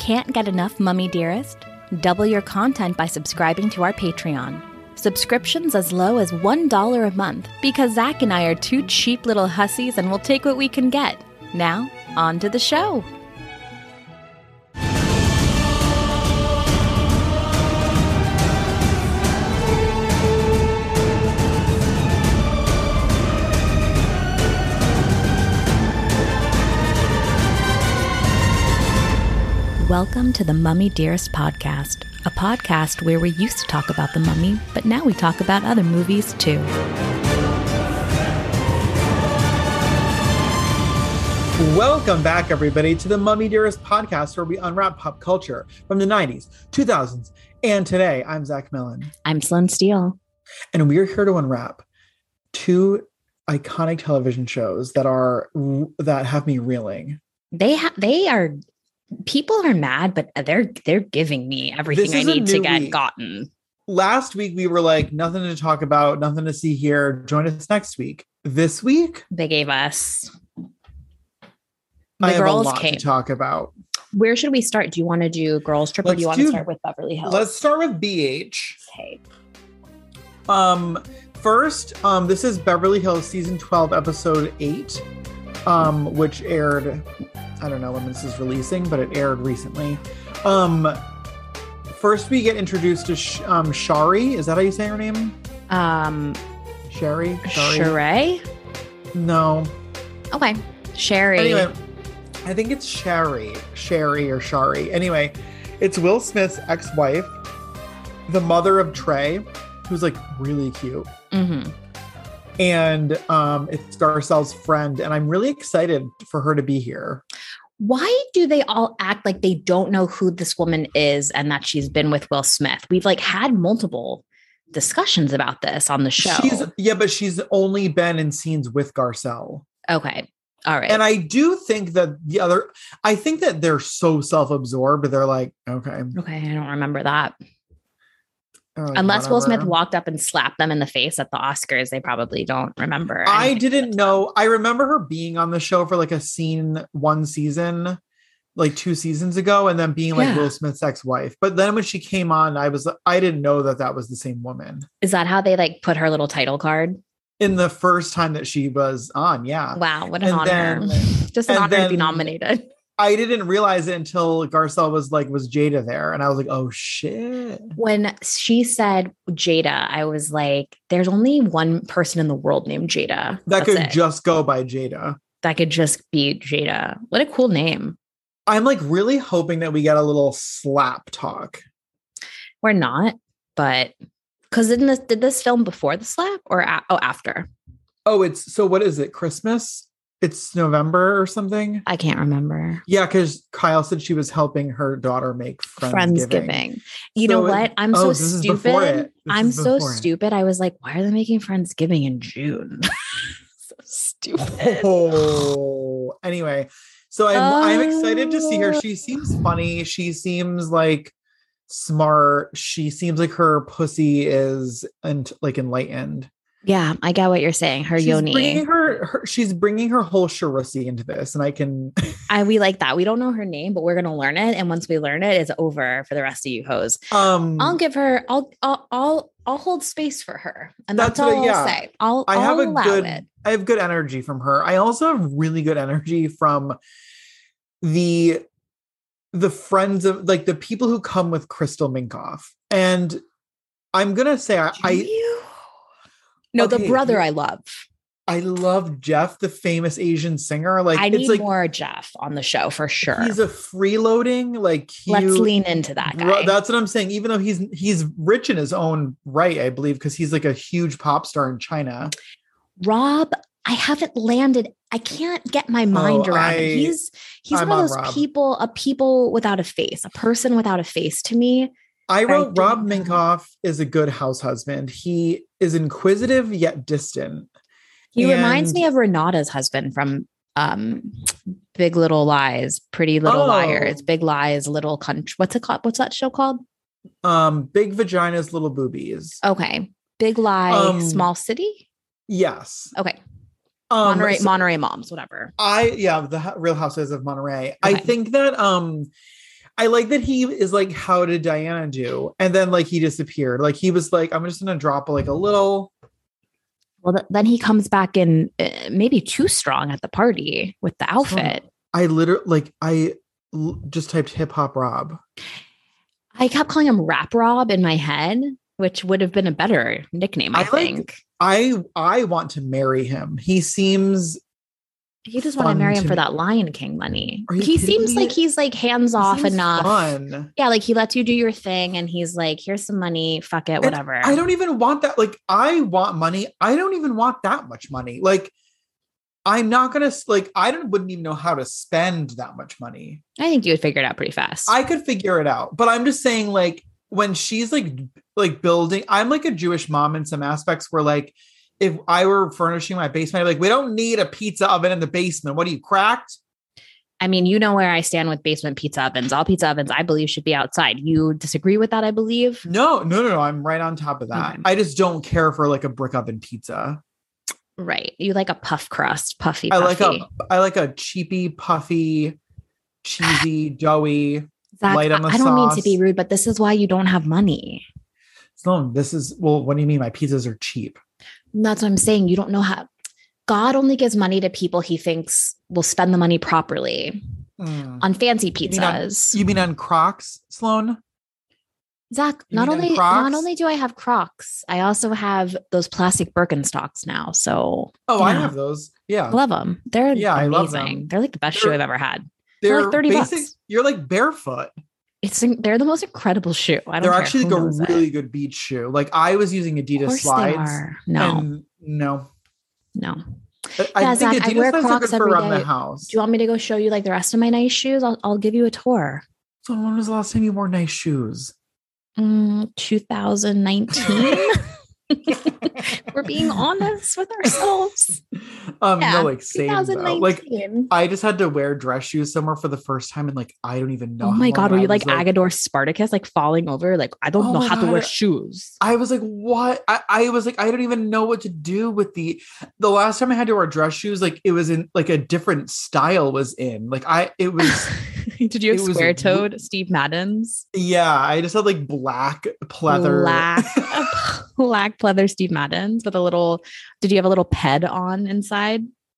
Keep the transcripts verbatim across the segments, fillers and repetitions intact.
Can't get enough Mummy Dearest? Double your content by subscribing to our Patreon. Subscriptions as low as one dollar a month, because Zach and I are two cheap little hussies and we'll take what we can get. Now, on to the show. Welcome to the Mummy Dearest podcast, a podcast where we used to talk about the mummy, but now we talk about other movies too. Welcome back, everybody, to the Mummy Dearest podcast, where we unwrap pop culture from the nineties, two thousands, and today. I'm Zach Millen. I'm Sloan Steele. And we are here to unwrap two iconic television shows that are that have me reeling. They ha- they are... People are mad, but they're they're giving me everything I need to get week. gotten. Last week, we were like, nothing to talk about, nothing to see here. Join us next week. This week, they gave us the I girls have a lot came. to talk about. Where should we start? Do you want to do Girls Trip, Let's or do you want do, to start with Beverly Hills? Let's start with B H. Okay. Um, first, um, this is Beverly Hills season twelve, episode eight, um, which aired. I don't know when this is releasing, but it aired recently. Um, first, we get introduced to Sh- um, Shari. Is that how you say her name? Um, Sherry? Sheree? No. Okay. Sherry. Anyway, I think it's Sherry. Sherry or Shari. Anyway, it's Will Smith's ex-wife, the mother of Trey, who's like really cute. Mm-hmm. And um, it's Garcelle's friend, and I'm really excited for her to be here. Why do they all act like they don't know who this woman is and that she's been with Will Smith? We've like had multiple discussions about this on the show. She's, yeah, but she's only been in scenes with Garcelle. Okay. All right. And I do think that the other, I think that they're so self-absorbed. They're like, okay. Okay. I don't remember that. Like, Unless whatever. Will Smith walked up and slapped them in the face at the Oscars, they probably don't remember. I didn't know. I remember her being on the show for like a scene one season, like two seasons ago, and then being like yeah. Will Smith's ex-wife. But then when she came on, I was, I didn't know that that was the same woman. Is that how they like put her little title card? In the first time that she was on, yeah. Wow, what an and honor. Then, Just an honor then, to be nominated. I didn't realize it until Garcelle was like, was Jada there? And I was like, oh shit. When she said Jada, I was like, there's only one person in the world named Jada. That That's could it. just go by Jada. That could just be Jada. What a cool name. I'm like really hoping that we get a little slap talk. We're not, but because didn't this, did this film before the slap or a- oh, after? Oh, it's, so what is it? Christmas? It's November or something. I can't remember. Yeah, because Kyle said she was helping her daughter make Friendsgiving. Friendsgiving. You so know what? I'm oh, so stupid. I'm so it. stupid. I was like, why are they making Friendsgiving in June? So stupid. Oh, anyway. So I'm, uh, I'm excited to see her. She seems funny. She seems like smart. She seems like her pussy is and like enlightened. Yeah, I get what you're saying. Her she's yoni. Bringing her, her, she's bringing her whole Sharusi into this, and I can. I we like that. We don't know her name, but we're gonna learn it, and once we learn it, it's over for the rest of you hoes. Um, I'll give her. I'll. I'll. I'll. I'll hold space for her, and that's, that's all what, yeah. I'll say. I'll. I I'll have a allow good. It. I have good energy from her. I also have really good energy from the the friends of like the people who come with Crystal Minkoff, and I'm gonna say I. I you? No, okay, the brother I love. I love Jeff, the famous Asian singer. Like I need it's like, more Jeff on the show for sure. He's a freeloading, like cute, let's lean into that guy. That's what I'm saying. Even though he's he's rich in his own right, I believe, because he's like a huge pop star in China. Rob, I haven't landed. I can't get my mind oh, around I, it. He's he's I'm one of on those Rob. people, a people without a face, a person without a face to me. I wrote I Rob know. Minkoff is a good house husband. He is inquisitive yet distant. He and reminds me of Renata's husband from um, Big Little Lies, Pretty Little Oh. Liars, Big Lies, Little Country. What's it called? What's that show called? um, Big Vaginas, Little Boobies. Okay. Big Lie, Um, Small City. Yes. Okay. Um, Monterey, so Monterey Moms, whatever. I, yeah, the H- Real Housewives of Monterey. I Okay. think that, um, I like that he is like, how did Diana do? And then like he disappeared. Like he was like, I'm just gonna drop like a little. Well, th- then he comes back in uh, maybe too strong at the party with the outfit. I literally like I l- just typed hip hop Rob. I kept calling him Rap Rob in my head, which would have been a better nickname, I, I think. Like, I I want to marry him. He seems. You just want to marry him for me. That Lion King money. He seems me? like he's like hands he off enough. Fun. Yeah, like he lets you do your thing and he's like, here's some money, fuck it, whatever. And I don't even want that. Like, I want money. I don't even want that much money. Like, I'm not gonna like I don't wouldn't even know how to spend that much money. I think you would figure it out pretty fast. I could figure it out, but I'm just saying, like, when she's like like building, I'm like a Jewish mom in some aspects where like if I were furnishing my basement, I'd be like, we don't need a pizza oven in the basement. What are you, cracked? I mean, you know where I stand with basement pizza ovens. All pizza ovens, I believe, should be outside. You disagree with that, I believe? No, no, no, no. I'm right on top of that. Okay. I just don't care for like a brick oven pizza. Right. You like a puff crust, puffy, I puffy. like a, I like a cheapy, puffy, cheesy, doughy, Zach, light on the I don't sauce. mean to be rude, but this is why you don't have money. No, this is, well, what do you mean? My pizzas are cheap. That's what I'm saying. You don't know how. God only gives money to people he thinks will spend the money properly mm. on fancy pizzas. You mean on, you mean on Crocs, Sloan? Zach, you not only not only do I have Crocs, I also have those plastic Birkenstocks now. So oh, yeah. I have those. Yeah, I love them. They're yeah, amazing. I love them. They're like the best they're, shoe I've ever had. They're, they're like thirty basic, bucks. You're like barefoot. It's they're the most incredible shoe. I don't they're care actually like a really it. good beach shoe. Like I was using Adidas slides. No, and no, no. I yeah, think Zach, Adidas I wear slides Crocs are good for every around day. the house. Do you want me to go show you like the rest of my nice shoes? I'll I'll give you a tour. So when was the last time you wore nice shoes? Mm, two thousand nineteen. We're being honest with ourselves. Um, yeah, no, like same though. Like I just had to wear dress shoes somewhere for the first time, and like I don't even know. Oh my god, were you like, like Agador Spartacus, like falling over? Like I don't oh know how god. to wear shoes. I was like, what? I, I was like, I don't even know what to do with the. The last time I had to wear dress shoes, like it was in like a different style was in. Like I, it was. Did you have square toed Steve Maddens? Yeah, I just had like black pleather. Black, black pleather Steve Maddens with a little. Did you have a little ped on inside?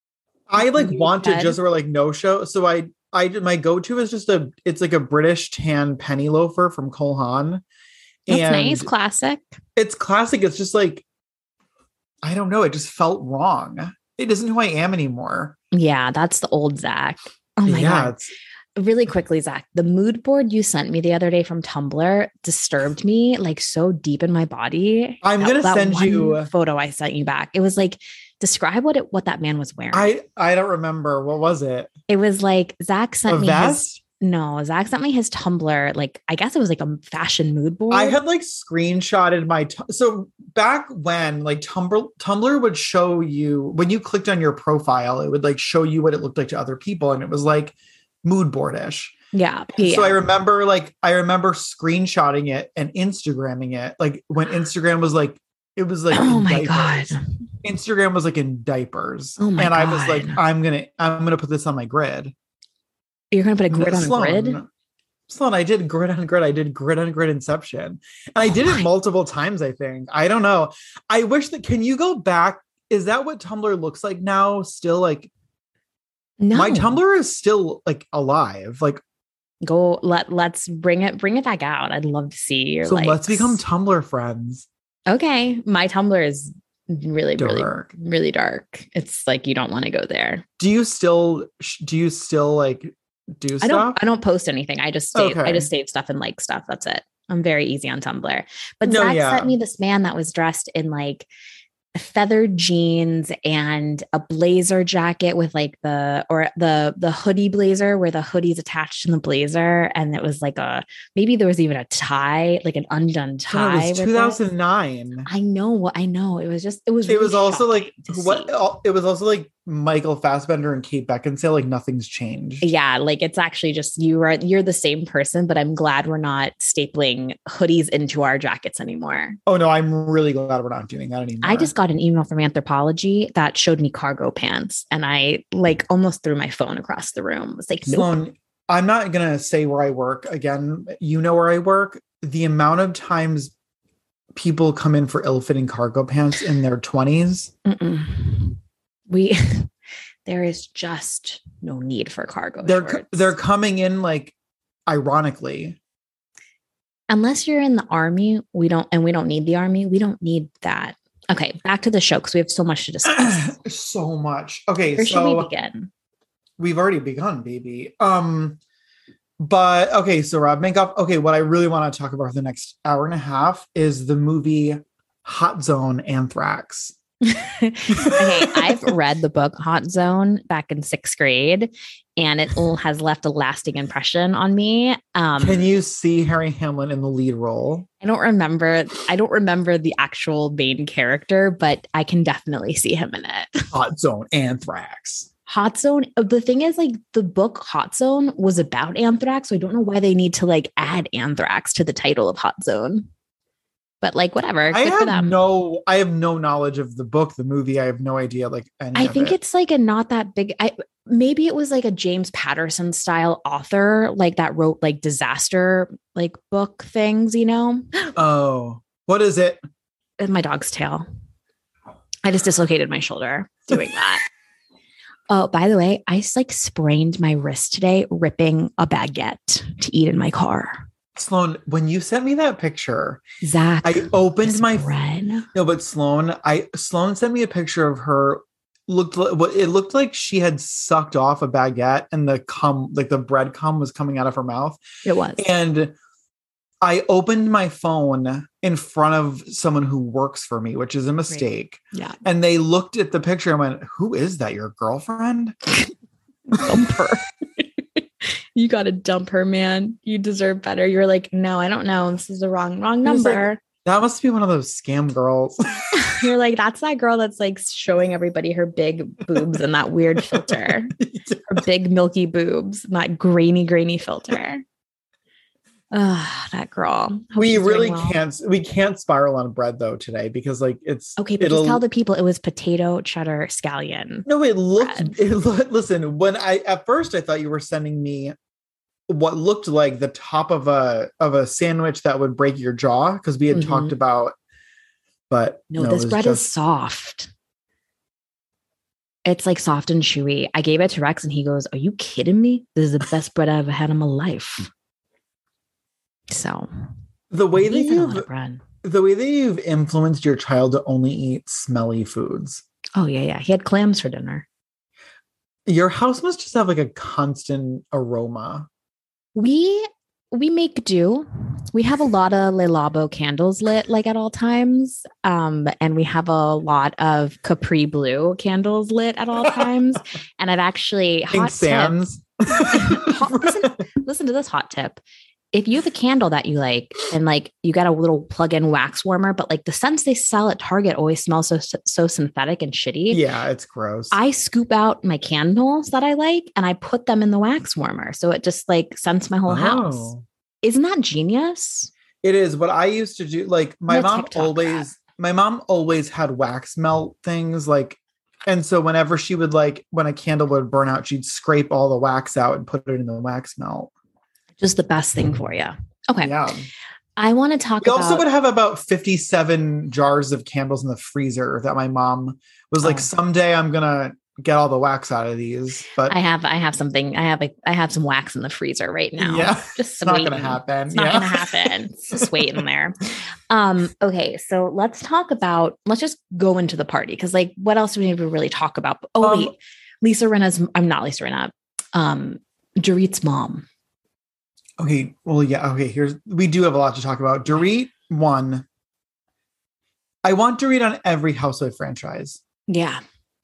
I like want to just wear like no show. So I, I did my go to is just a. It's like a British tan penny loafer from Cole Haan. That's and nice, classic. It's classic. It's just like, I don't know. It just felt wrong. It isn't who I am anymore. Yeah, that's the old Zach. Oh my yeah, god. It's, Really quickly, Zach, the mood board you sent me the other day from Tumblr disturbed me like so deep in my body. I'm going to send you a photo I sent you back. It was like, describe what it, what that man was wearing. I, I don't remember. What was it? It was like Zach sent a me vest? his, no, Zach sent me his Tumblr. Like, I guess it was like a fashion mood board. I had like screenshotted my, t- so back when like Tumblr, Tumblr would show you, when you clicked on your profile, it would like show you what it looked like to other people. And it was like, mood board-ish. Yeah, yeah. So I remember like I remember screenshotting it and Instagramming it. Like when Instagram was like it was like oh my diapers. god. Instagram was like in diapers. Oh my and god. I was like, I'm gonna I'm gonna put this on my grid. You're gonna put a grid on Sloan, a grid? Sloan, I did grid on grid. I did grid on grid inception. And I did it multiple times, I think. I don't know. I wish that can you go back? Is that what Tumblr looks like now? Still like No. My Tumblr is still like alive. Like go let let's bring it bring it back out. I'd love to see your so likes. Let's become Tumblr friends. Okay. My Tumblr is really, dark. really, really dark. It's like you don't want to go there. Do you still do you still like do stuff? I don't I don't post anything. I just save okay. I just save stuff and like stuff. That's it. I'm very easy on Tumblr. But no, Zach yeah. sent me this man that was dressed in like feathered jeans and a blazer jacket with like the or the the hoodie blazer where the hoodie's attached to the blazer, and it was like a maybe there was even a tie, like an undone tie. It was two thousand nine. I know what I know. It was just it was. It really was also like what see. It was also like Michael Fassbender and Kate Beckinsale. Like nothing's changed. Yeah, like it's actually just you are you're the same person, but I'm glad we're not stapling hoodies into our jackets anymore. Oh no, I'm really glad we're not doing that anymore. I just got an email from Anthropology that showed me cargo pants, and I like almost threw my phone across the room. It was like, nope. Sloan, I'm not going to say where I work. Again, you know where I work. The amount of times people come in for ill-fitting cargo pants in their twenties. Mm-mm. We, there is just no need for cargo They're, shorts. they're coming in like, ironically. Unless you're in the army, we don't, and we don't need the army. We don't need that. Okay, back to the show because we have so much to discuss. So much. Okay, Where so should we begin? We've already begun, baby. Um, but okay, so Rob Minkoff. Okay, what I really want to talk about for the next hour and a half is the movie Hot Zone: Anthrax. Okay, I've read the book Hot Zone back in sixth grade, and it has left a lasting impression on me. Um, Can you see Harry Hamlin in the lead role? I don't remember. I don't remember the actual main character, but I can definitely see him in it. Hot Zone: Anthrax. Hot Zone. The thing is, like, the book Hot Zone was about anthrax, so I don't know why they need to like add anthrax to the title of Hot Zone. But like, whatever. I Good for have them. no, I have no knowledge of the book, the movie. I have no idea. Like, any I of think it. it's like a not that big. I maybe it was like a James Patterson style author, like that wrote like disaster like book things. You know? Oh, what is it? And my dog's tail. I just dislocated my shoulder doing that. Oh, by the way, I like sprained my wrist today ripping a baguette to eat in my car. Sloan, when you sent me that picture, Zach, I opened this my bread. no, but Sloan, I Sloan sent me a picture of her. Looked like what it looked like she had sucked off a baguette and the cum, like the bread cum, was coming out of her mouth. It was, and I opened my phone in front of someone who works for me, which is a mistake. Right. Yeah, and they looked at the picture and went, "Who is that? Your girlfriend?" Dump her. You got to dump her, man. You deserve better. You're like, no, I don't know. This is the wrong, wrong number. Like, that must be one of those scam girls. You're like, that's that girl that's like showing everybody her big boobs and that weird filter, her big milky boobs, and that grainy, grainy filter. Ah, that girl. Hope We she's really doing well. can't. We can't spiral on bread though today because like it's Okay, but it'll, just tell the people it was potato, cheddar, scallion. No, it looked. bread. It looked. Listen, when I at first I thought you were sending me what looked like the top of a of a sandwich that would break your jaw because we had Mhm. talked about. But No, no, it this was bread just- is soft. It's like soft and chewy. I gave it to Rex and he goes, "Are you kidding me? This is the best bread I've ever had in my life." So the way that he's had a lot you've of bread. the way that you've influenced your child to only eat smelly foods. Oh yeah, yeah. He had clams for dinner. Your house must just have like a constant aroma. We we make do. We have a lot of Le Labo candles lit like at all times. Um, and we have a lot of Capri Blue candles lit at all times. And I've actually Pink hot tip. Sands. Hot- listen, listen to this hot tip. If you have a candle that you like and like you got a little plug-in wax warmer, but like the scents they sell at Target always smell so so synthetic and shitty. Yeah, it's gross. I scoop out my candles that I like and I put them in the wax warmer. So it just like scents my whole house. Oh. Isn't that genius? It is what I used to do. Like my I'm gonna mom TikTok always, my mom always had wax melt things like, and so whenever she would like, when a candle would burn out, she'd scrape all the wax out and put it in the wax melt. Just the best thing for you. Okay. Yeah. I want to talk We about. also would have about fifty-seven jars of candles in the freezer that my mom was like, Oh. someday I'm going to get all the wax out of these. But I have, I have something. I have, a, I have some wax in the freezer right now. yeah, Just it's not going to waiting. happen. It's not yeah. going to happen. It's just waiting there. Um, okay. So let's talk about, let's just go into the party. Cause like, what else do we need to really talk about? Oh, Um, wait, Lisa Rinna's, I'm not Lisa Rinna. Um, Dorit's mom. Okay. Well, yeah. Okay. Here's, we do have a lot to talk about. Dorit, one. I want Dorit on every Housewife franchise. Yeah.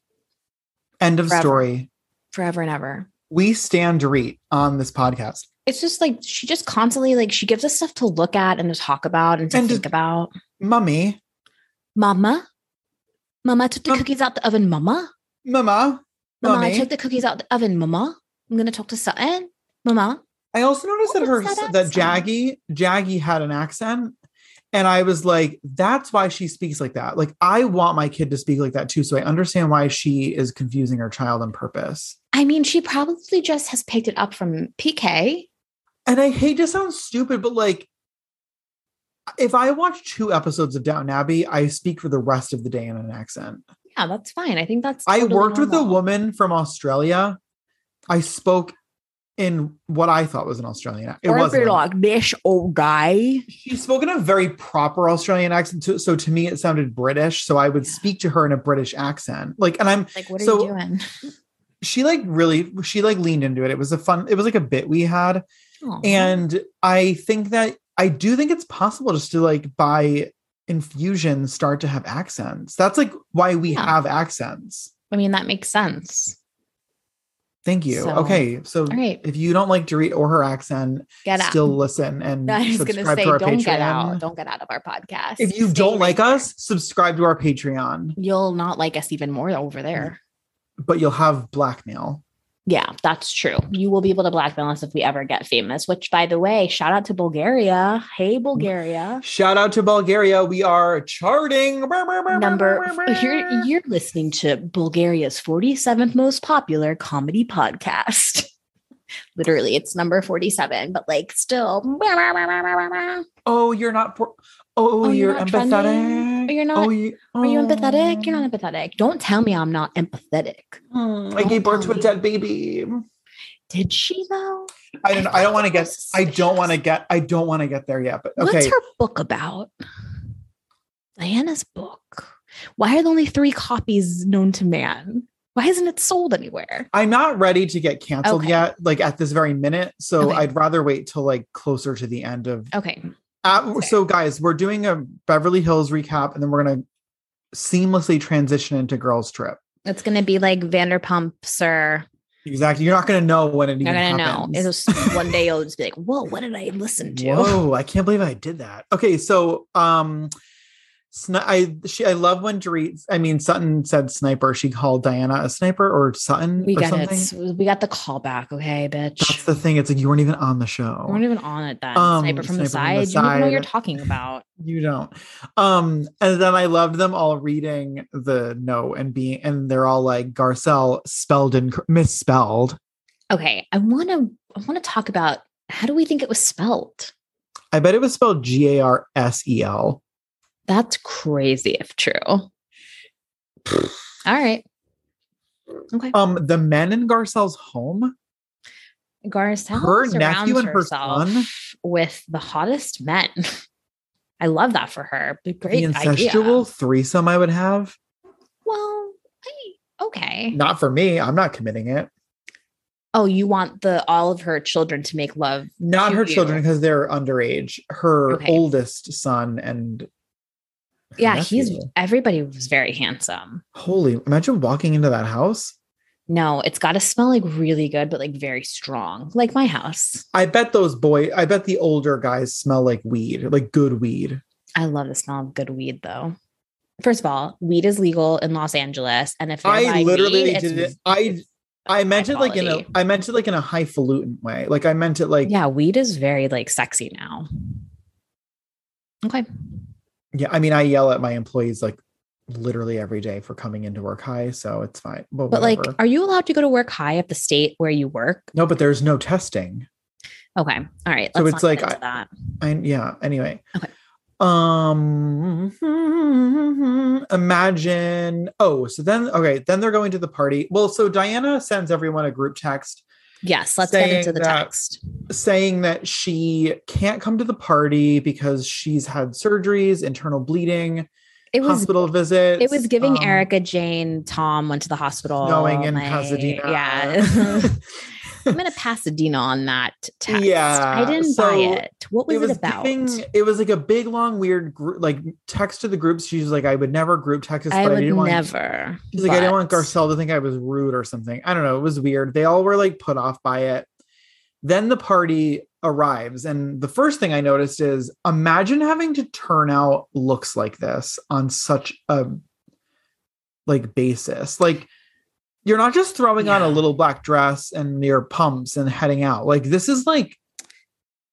End of Forever. story. Forever and ever. We stand Dorit on this podcast. It's just like, she just constantly, like, she gives us stuff to look at and to talk about and to And think just- about. Mummy, Mama, Mama, I took the Mom- cookies out the oven. Mama, Mama, Mama, I Mummy. took the cookies out the oven. Mama, I'm going to talk to Sutton. Mama. I also noticed What that her was that that accent? Jaggy Jaggy had an accent, and I was like, that's why she speaks like that. Like, I want my kid to speak like that too, so I understand why she is confusing her child on purpose. I mean, she probably just has picked it up from P K. And I hate to sound stupid, but like, if I watch two episodes of Downton Abbey, I speak for the rest of the day in an accent. Yeah, that's fine. I think that's totally I worked normal. with a woman from Australia. I spoke in what I thought was an Australian. It wasn't like this old guy. She spoke in a very proper Australian accent, too, so to me it sounded British. So I would yeah. speak to her in a British accent, like, and I'm like, what are so, you doing? She like really, she like leaned into it. It was a fun. It was like a bit we had, Aww. And I think that I do think it's possible just to like by infusion start to have accents. That's like why we yeah. have accents. I mean, that makes sense. Thank you. So, okay. So right. if you don't like Dorit or her accent, get still out. Listen and I was subscribe gonna say, to our don't Patreon. Get out. Don't get out of our podcast. If you Stay don't right like there. us, subscribe to our Patreon. You'll not like us even more over there. But you'll have blackmail. Yeah, that's true. You will be able to blackmail us if we ever get famous, which, by the way, shout out to Bulgaria. Hey, Bulgaria. Shout out to Bulgaria. We are charting. Number, you're, you're listening to Bulgaria's forty-seventh most popular comedy podcast. Literally, it's number forty-seven, but like still. Oh, you're not. Por- oh, oh, you're, you're empathetic. Are you not? Oh, you, oh. Are you empathetic? You're not empathetic. Don't tell me I'm not empathetic. Hmm, I gave birth to a dead baby. Did she though? I don't. I, I don't want to get. I don't want to get. I don't want to get there yet. But okay. What's her book about? Diana's book. Why are there only three copies known to man? Why isn't it sold anywhere? I'm not ready to get canceled okay. yet, like at this very minute. So okay. I'd rather wait till like closer to the end of. Okay. Uh, okay. So guys, we're doing a Beverly Hills recap, and then we're gonna seamlessly transition into Girls Trip. It's gonna be like Vanderpump Sir. Exactly. You're not gonna know when it You're even gonna happens. know. It's just, one day you'll just be like, "Whoa, what did I listen to?" Whoa, I can't believe I did that. Okay, so um. I she I love when Dorit, I mean Sutton said sniper. She called Diana a sniper or Sutton. We or got something. it. We got the call back. Okay, bitch. That's the thing. It's like you weren't even on the show. You weren't even on it then. Um, sniper from sniper the side. From the you side. don't even know what you're talking about. You don't. Um, and then I loved them all reading the note and being, and they're all like Garcelle spelled and misspelled. Okay, I want to. I want to talk about how do we think it was spelled? I bet it was spelled G A R S E L. That's crazy if true. All right. Okay. Um, the men in Garcelle's home. Garcelle her nephew and her son with the hottest men. I love that for her. Great the incestual idea. threesome I would have. Well, I, okay. Not for me. I'm not committing it. Oh, you want the all of her children to make love? Not her you. children because they're underage. Her okay. oldest son and. Yeah, nephew. he's everybody was very handsome. Holy, imagine walking into that house. No, it's got to smell like really good, but like very strong, like my house. I bet those boys, I bet the older guys smell like weed, like good weed. I love the smell of good weed, though. First of all, weed is legal in Los Angeles, and if I literally weed, did it, I I meant it like in a I meant it like in a highfalutin way. Like I meant it like yeah, weed is very like sexy now. Okay. Yeah, I mean, I yell at my employees like literally every day for coming into work high, so it's fine. But, but like, are you allowed to go to work high at the state where you work? No, but there's no testing. Okay, all right. So it's like, I, that. I, yeah. Anyway, okay. Um, imagine. Oh, so then okay, then they're going to the party. Well, so Diana sends everyone a group text. Yes, let's get into the that, text. Saying that she can't come to the party because she's had surgeries, internal bleeding, it was, hospital visits. It was giving um, Erica Jane Tom went to the hospital. Snowing in like, Pasadena. Yeah. I'm in a Pasadena on that text. Yeah. I didn't so buy it. What was it, it was about? Giving, it was like a big, long, weird group, like text to the groups. She's like, I would never group text this, I but would I didn't want, never. She's like, but... I didn't want Garcelle to think I was rude or something. I don't know. It was weird. They all were like put off by it. Then the party arrives. And the first thing I noticed is imagine having to turn out looks like this on such a like basis. Like, you're not just throwing yeah. on a little black dress and your pumps and heading out. Like, this is like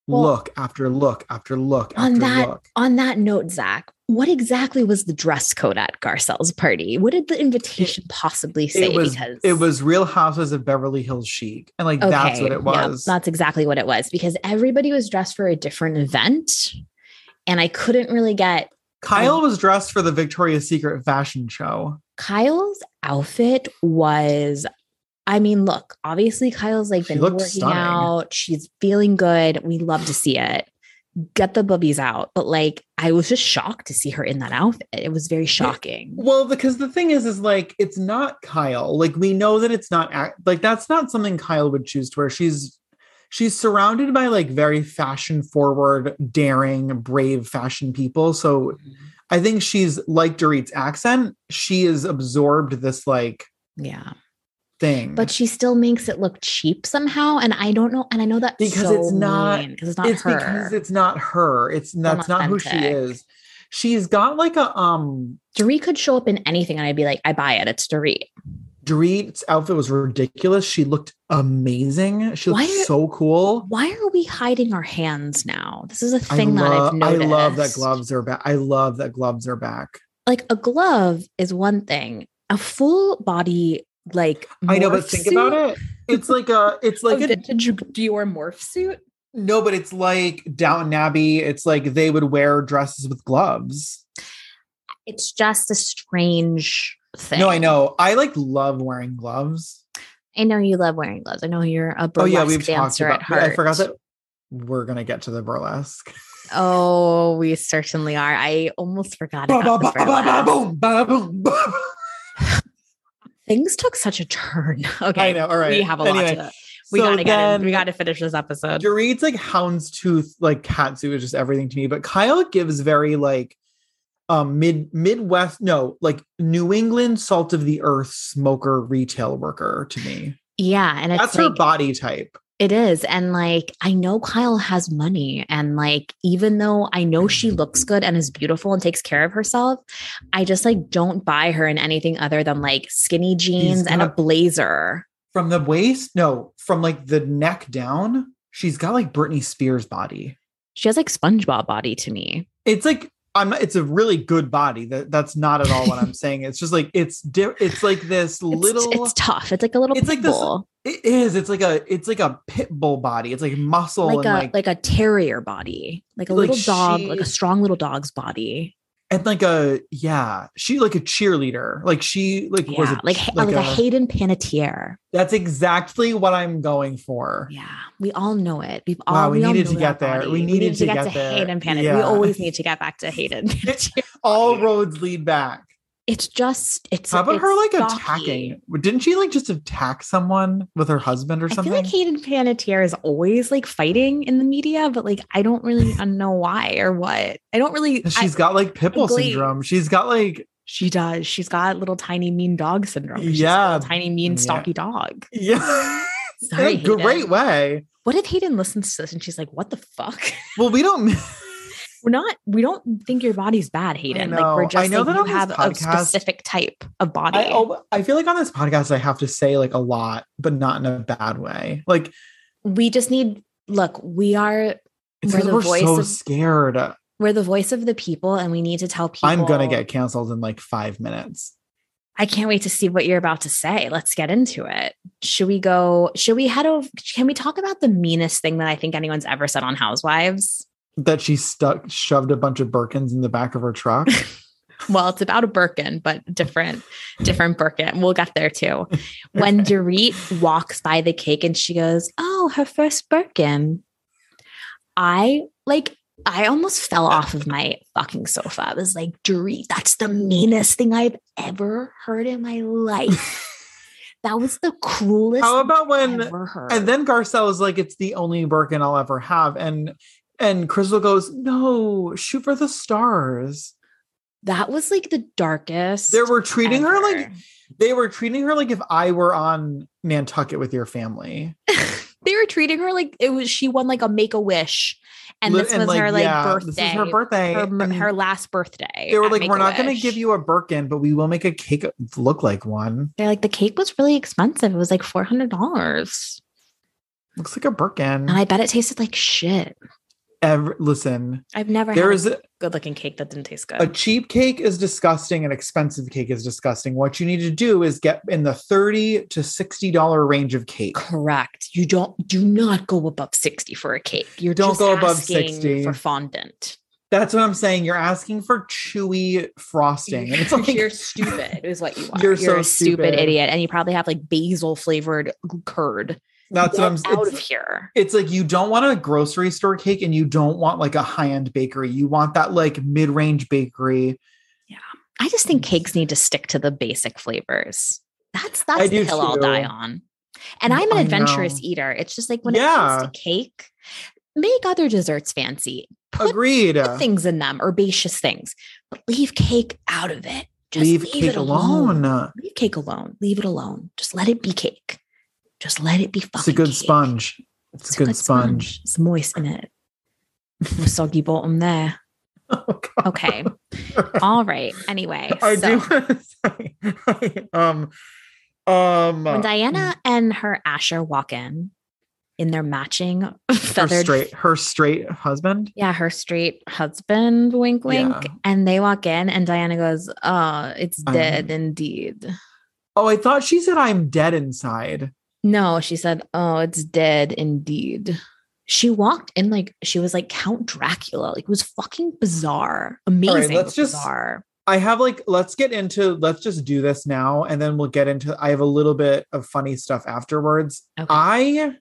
well, look after look after look on after that, look. On that note, Zach, what exactly was the dress code at Garcelle's party? What did the invitation it, possibly say? It was, because it was Real Housewives of Beverly Hills chic. And like, okay, that's what it was. Yeah, that's exactly what it was, because everybody was dressed for a different event. And I couldn't really get. Kyle um, was dressed for the Victoria's Secret fashion show. Kyle's outfit was, I mean, look, obviously Kyle's like she been working stunning. out. She's feeling good. We love to see it. Get the boobies out. But like, I was just shocked to see her in that outfit. It was very shocking. Well, because the thing is, is like, it's not Kyle. Like, we know that it's not like, that's not something Kyle would choose to wear. She's, she's surrounded by like very fashion forward, daring, brave fashion people. So I think she's like Dorit's accent. She has absorbed this like, yeah. thing, but she still makes it look cheap somehow, and I don't know. And I know that because so it's not because it's not it's her. Because it's not her. It's that's not who she is. She's got like a um. Dorit could show up in anything, and I'd be like, I buy it. It's Dorit. Dorit's outfit was ridiculous. She looked amazing. She looked are, so cool. Why are we hiding our hands now? This is a thing I that love, I've noticed. I love that gloves are back. I love that gloves are back. Like a glove is one thing. A full body. Like I know, but think suit? about it. It's like a, it's like a a vintage Dior morph suit. No, but it's like Downton Abbey. It's like they would wear dresses with gloves. It's just a strange thing. No, I know. I like love wearing gloves. I know you love wearing gloves. I know you're a burlesque oh, yeah, we've dancer talked about, at heart. I forgot that we're gonna get to the burlesque. Oh, we certainly are. I almost forgot about the burlesque. Things took such a turn. Okay. I know. All right. We have a anyway, lot to we so gotta get in. We gotta finish this episode. Dorit's like houndstooth, like catsuit is just everything to me. But Kyle gives very like um mid Midwest, no, like New England salt of the earth smoker retail worker to me. Yeah. And it's that's like, her body type. It is. And like, I know Kyle has money. And like, even though I know she looks good and is beautiful and takes care of herself, I just like don't buy her in anything other than like skinny jeans and a blazer. From the waist? No, from like the neck down. She's got like Britney Spears body. She has like SpongeBob body to me. It's like, I'm not, it's a really good body. That that's not at all what I'm saying. It's just like, it's, di- it's like this little, it's, it's tough. It's like a little, it's like this, bull. It is. It's like a, it's like a pit bull body. It's like muscle. Like and a, like, like a terrier body, like a like little dog, she, like a strong little dog's body. And like a, yeah, she like a cheerleader. Like she like yeah, was a, like, like, like a, a Hayden Panettiere. That's exactly what I'm going for. Yeah, we all know it. We've all wow, we, we needed all to get there. We, we needed, needed to, to get, get to there. Hayden Panettiere. Yeah. We always need to get back to Hayden Panettiere. All roads lead back. It's just, it's how about it's her like stocky. attacking? Didn't she like just attack someone with her husband or something? I feel like Hayden Panettiere is always like fighting in the media, but like I don't really know why or what. I don't really. She's I, got like Pitbull syndrome. She's got like she does. She's got little tiny mean dog syndrome. She's yeah, a tiny mean stocky yeah. dog. Yeah, sorry, in a great way. What if Hayden listens to this and she's like, "What the fuck?" Well, we don't. We're not, we don't think your body's bad, Hayden. Like we're just, I know like, that you have podcast, a specific type of body. I, oh, I feel like on this podcast, I have to say like a lot, but not in a bad way. Like we just need, look, we are, it's we're the we're voice so of, scared. We're the voice of the people and we need to tell people. I'm going to get canceled in like five minutes. I can't wait to see what you're about to say. Let's get into it. Should we go, should we head over, can we talk about the meanest thing that I think anyone's ever said on Housewives? That she stuck, shoved a bunch of Birkins in the back of her truck. Well, it's about a Birkin, but different, different Birkin. We'll get there too. When Dorit walks by the cake and she goes, "Oh, her first Birkin," I like, I almost fell off of my fucking sofa. I was like, Dorit, that's the meanest thing I've ever heard in my life. That was the cruelest. How about when? I've ever heard. And then Garcelle is like, "It's the only Birkin I'll ever have," and. And Crystal goes, "No, shoot for the stars." That was like the darkest. They were treating ever. her like they were treating her like if I were on Nantucket with your family. They were treating her like it was she won like a Make-A-Wish, and this and was like, her like yeah, birthday. This is her birthday, her, her last birthday. They were like, "We're not going to give you a Birkin, but we will make a cake look like one." They're like, the cake was really expensive. It was like four hundred dollars. Looks like a Birkin, and I bet it tasted like shit. ever listen. I've never there had is a good looking cake that didn't taste good. A cheap cake is disgusting. An expensive cake is disgusting. What you need to do is get in the thirty to sixty dollars range of cake. Correct. You don't do not go above sixty for a cake. You don't just go above sixty for fondant. That's what I'm saying. You're asking for chewy frosting. And it's like, you're stupid is what you are. You're, you're so a stupid. stupid idiot. And you probably have like basil flavored curd. That's Get what I'm out of here. It's like you don't want a grocery store cake and you don't want like a high-end bakery. You want that like mid-range bakery. Yeah. I just think cakes need to stick to the basic flavors. That's that's I the do hill too. I'll die on. And I'm an I adventurous know. eater. It's just like when Yeah. it comes to cake, make other desserts fancy. Put, Agreed. put things in them, herbaceous things, but leave cake out of it. Just leave, leave cake it alone. alone. Leave cake alone. Leave it alone. Just let it be cake. Just let it be fucking It's a good cake. sponge. It's, it's a good, good sponge. sponge. It's moist in it. No soggy bottom there. Oh, God. Okay. All right. Anyway. I so, do want to say, um, um, when Diana and her Asher walk in, in their matching her feathered straight, her straight husband. Yeah, her straight husband, wink, wink. Yeah. And they walk in and Diana goes, oh, it's dead Um, indeed. Oh, I thought she said I'm dead inside. No, she said, oh, it's dead indeed. She walked in like, she was like Count Dracula. Like, it was fucking bizarre. Amazing. Right, let's just, bizarre. I have like, let's get into, let's just do this now. And then we'll get into, I have a little bit of funny stuff afterwards. Okay. I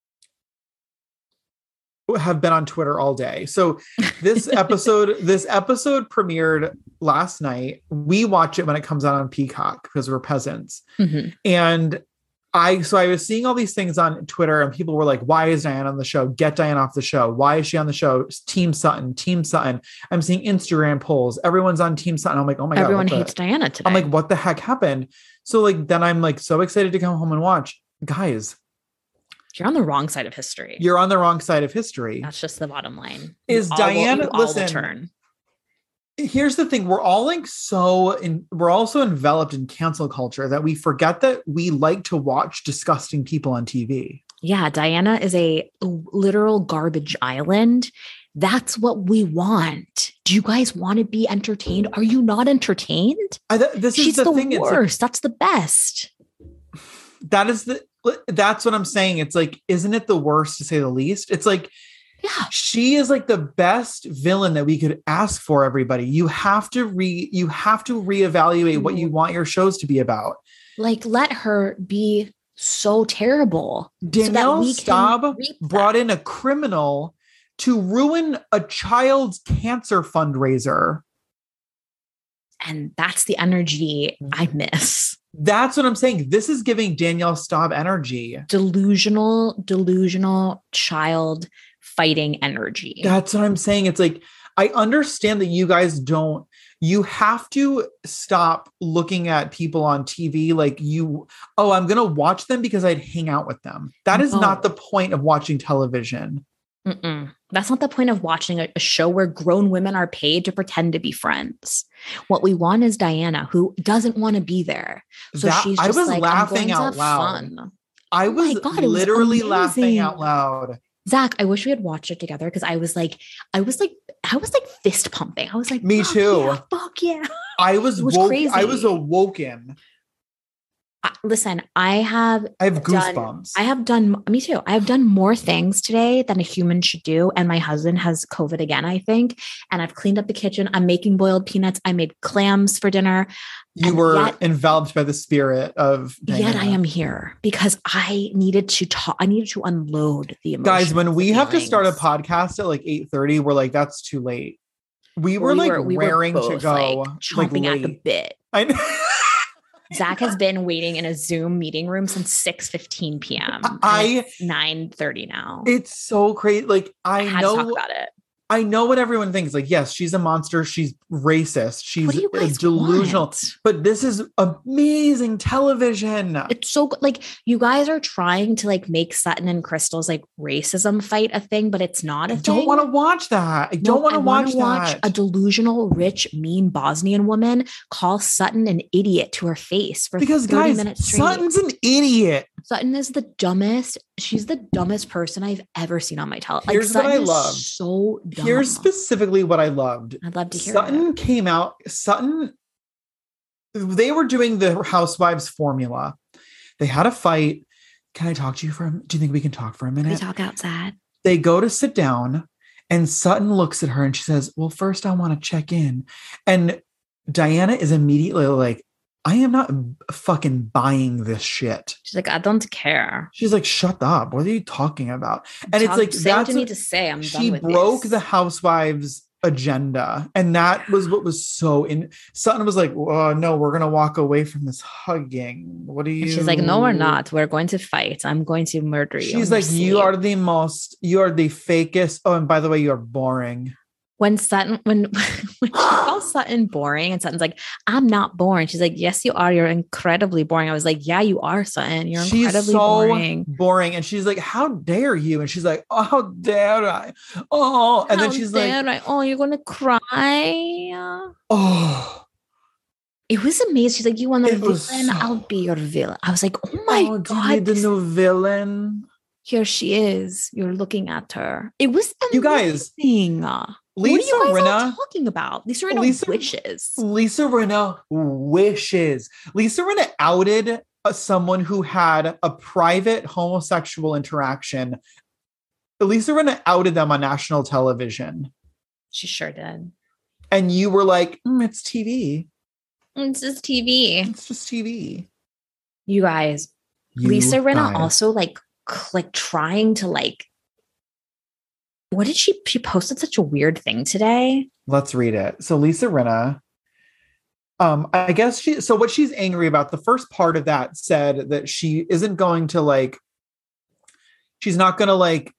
have been on Twitter all day. So this episode, this episode premiered last night. We watch it when it comes out on Peacock because we're peasants. Mm-hmm. And I, so I was seeing all these things on Twitter and people were like, why is Diana on the show? Get Diana off the show. Why is she on the show? Team Sutton, Team Sutton. I'm seeing Instagram polls. Everyone's on Team Sutton. I'm like, oh my Everyone God. Everyone hates Diana today. I'm like, what the heck happened? So like, then I'm like, so excited to come home and watch. Guys, you're on the wrong side of history. You're on the wrong side of history. That's just the bottom line. Is You all Diana, will, you all will listen, turn. Here's the thing. We're all like so in, we're also enveloped in cancel culture that we forget that we like to watch disgusting people on T V. Yeah. Diana is a literal garbage island. That's what we want. Do you guys want to be entertained? Are you not entertained? I, th- this She's is the, the thing. worst. It's like, That's the best. that is the, that's what I'm saying. It's like, isn't it the worst to say the least? It's like, yeah, she is like the best villain that we could ask for. Everybody, you have to re, you have to reevaluate what you want your shows to be about. Like, let her be so terrible. Danielle so Staub brought in a criminal to ruin a child's cancer fundraiser. And that's the energy I miss. That's what I'm saying. This is giving Danielle Staub energy. Delusional, delusional child fighting energy. That's what I'm saying. It's like, I understand that you guys don't, you have to stop looking at people on T V like you, oh, I'm going to watch them because I'd hang out with them. That is No. not the point of watching television. Mm-mm. That's not the point of watching a, a show where grown women are paid to pretend to be friends. What we want is Diana, who doesn't want to be there. So That- she's I just was like, laughing I'm going to out have loud. fun. I Oh my was God, it was literally laughing amazing. out loud. Zach, I wish we had watched it together because I was like, I was like, I was like fist pumping. I was like, Me fuck too. Yeah, fuck yeah. I was, It was woke, crazy. I was awoken. I, listen, I have I have done- goosebumps. I have done, me too. I have done more things today than a human should do. And my husband has COVID again, I think. And I've cleaned up the kitchen. I'm making boiled peanuts. I made clams for dinner. you and were yet- enveloped by the spirit of Diana. Yet I am here because I needed to talk. I needed to unload the emotions. Guys, when we the have to start a feelings. podcast at like eight thirty, we're like, that's too late. We were We like were- we were raring to both, go. like, Like, chomping at the late. bit. I know. Zach has been waiting in a Zoom meeting room since six fifteen p.m. I- nine thirty now. It's so crazy. Like, I, I had know to talk about it. I know what everyone thinks. Like, yes, she's a monster. She's racist. She's What do you guys delusional. want? But this is amazing television. It's so good. Like, you guys are trying to like make Sutton and Crystal's like racism fight a thing, but it's not a I thing. don't want to watch that. I No, don't want I to wanna watch watch that. a delusional, rich, mean Bosnian woman call Sutton an idiot to her face for because thirty guys, minutes straight. Sutton's an idiot. Sutton is the dumbest. She's the dumbest person I've ever seen on my television. Here's like, what I is loved. So dumb. Here's specifically what I loved. I'd love to hear Sutton it. came out. Sutton, they were doing the Housewives formula. They had a fight. Can I talk to you for a minute? Do you think we can talk for a minute? We talk outside. They go to sit down and Sutton looks at her and she says, well, first I want to check in. And Diana is immediately like, I am not fucking buying this shit. She's like, I don't care. She's like, shut up. What are you talking about? And Talk, it's like, say that's what you a, need to say. I'm she done with broke this. the Housewives agenda. And that was what was so in. Sutton was like, oh, no, we're going to walk away from this hugging. What do you? And she's like, no, we're not. We're going to fight. I'm going to murder you. She's like, you sleep. are the most, you are the fakest. Oh, and by the way, you're boring. When Sutton, when, when she calls Sutton boring and Sutton's like, I'm not boring. She's like, yes, you are. You're incredibly boring. I was like, yeah, you are, Sutton. You're She's incredibly so boring. boring. And she's like, how dare you? And she's like, oh, how dare I? Oh, and How then she's dare like, I? Oh, you're going to cry. oh, It was amazing. She's like, you want the It was villain? so- I'll be your villain. I was like, oh my oh, do you God. need the this- new villain? Here she is. You're looking at her. It was amazing. You guys, what are Lisa you guys all Rinna, talking about? Lisa Rinna Lisa- wishes. Lisa Rinna wishes. Lisa Rinna outed uh, someone who had a private homosexual interaction. Lisa Rinna outed them on national television. She sure did. And you were like, mm, it's T V. It's just T V. It's just T V. You guys, You Lisa Rinna guys. also like, like trying to like, what did she, she posted such a weird thing today. Let's read it. So Lisa Rinna, um, I guess she, so what she's angry about, the first part of that said that she isn't going to like, she's not going to like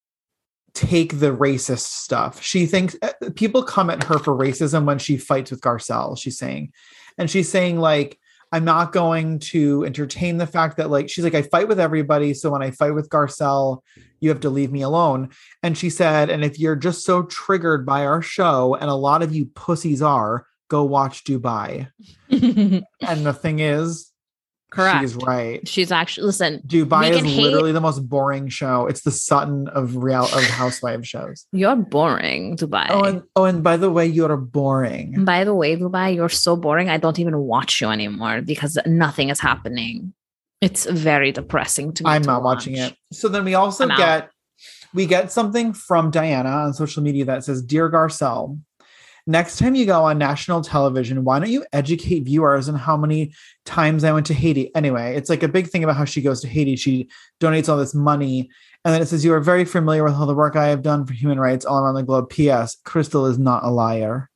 take the racist stuff. She thinks people come at her for racism when she fights with Garcelle, she's saying. And she's saying like, I'm not going to entertain the fact that like, she's like, I fight with everybody. So when I fight with Garcelle, you have to leave me alone. And she said, and if you're just so triggered by our show, and a lot of you pussies are, go watch Dubai. And the thing is, Correct. she's right. She's actually, listen, Dubai we is can literally hate- the most boring show. It's the Sutton of real of housewife shows. You're boring, Dubai. Oh, and oh, and by the way, you're boring. By the way, Dubai, you're so boring. I don't even watch you anymore because nothing is happening. It's very depressing to me. I'm to not watch. watching it. So then we also I'm out. get we get something from Diana on social media that says, "Dear Garcelle, next time you go on national television, why don't you educate viewers on how many times I went to Haiti?" Anyway, it's like a big thing about how she goes to Haiti. She donates all this money. And then it says, "You are very familiar with all the work I have done for human rights all around the globe. P S. Crystal is not a liar."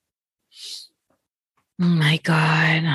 Oh my God.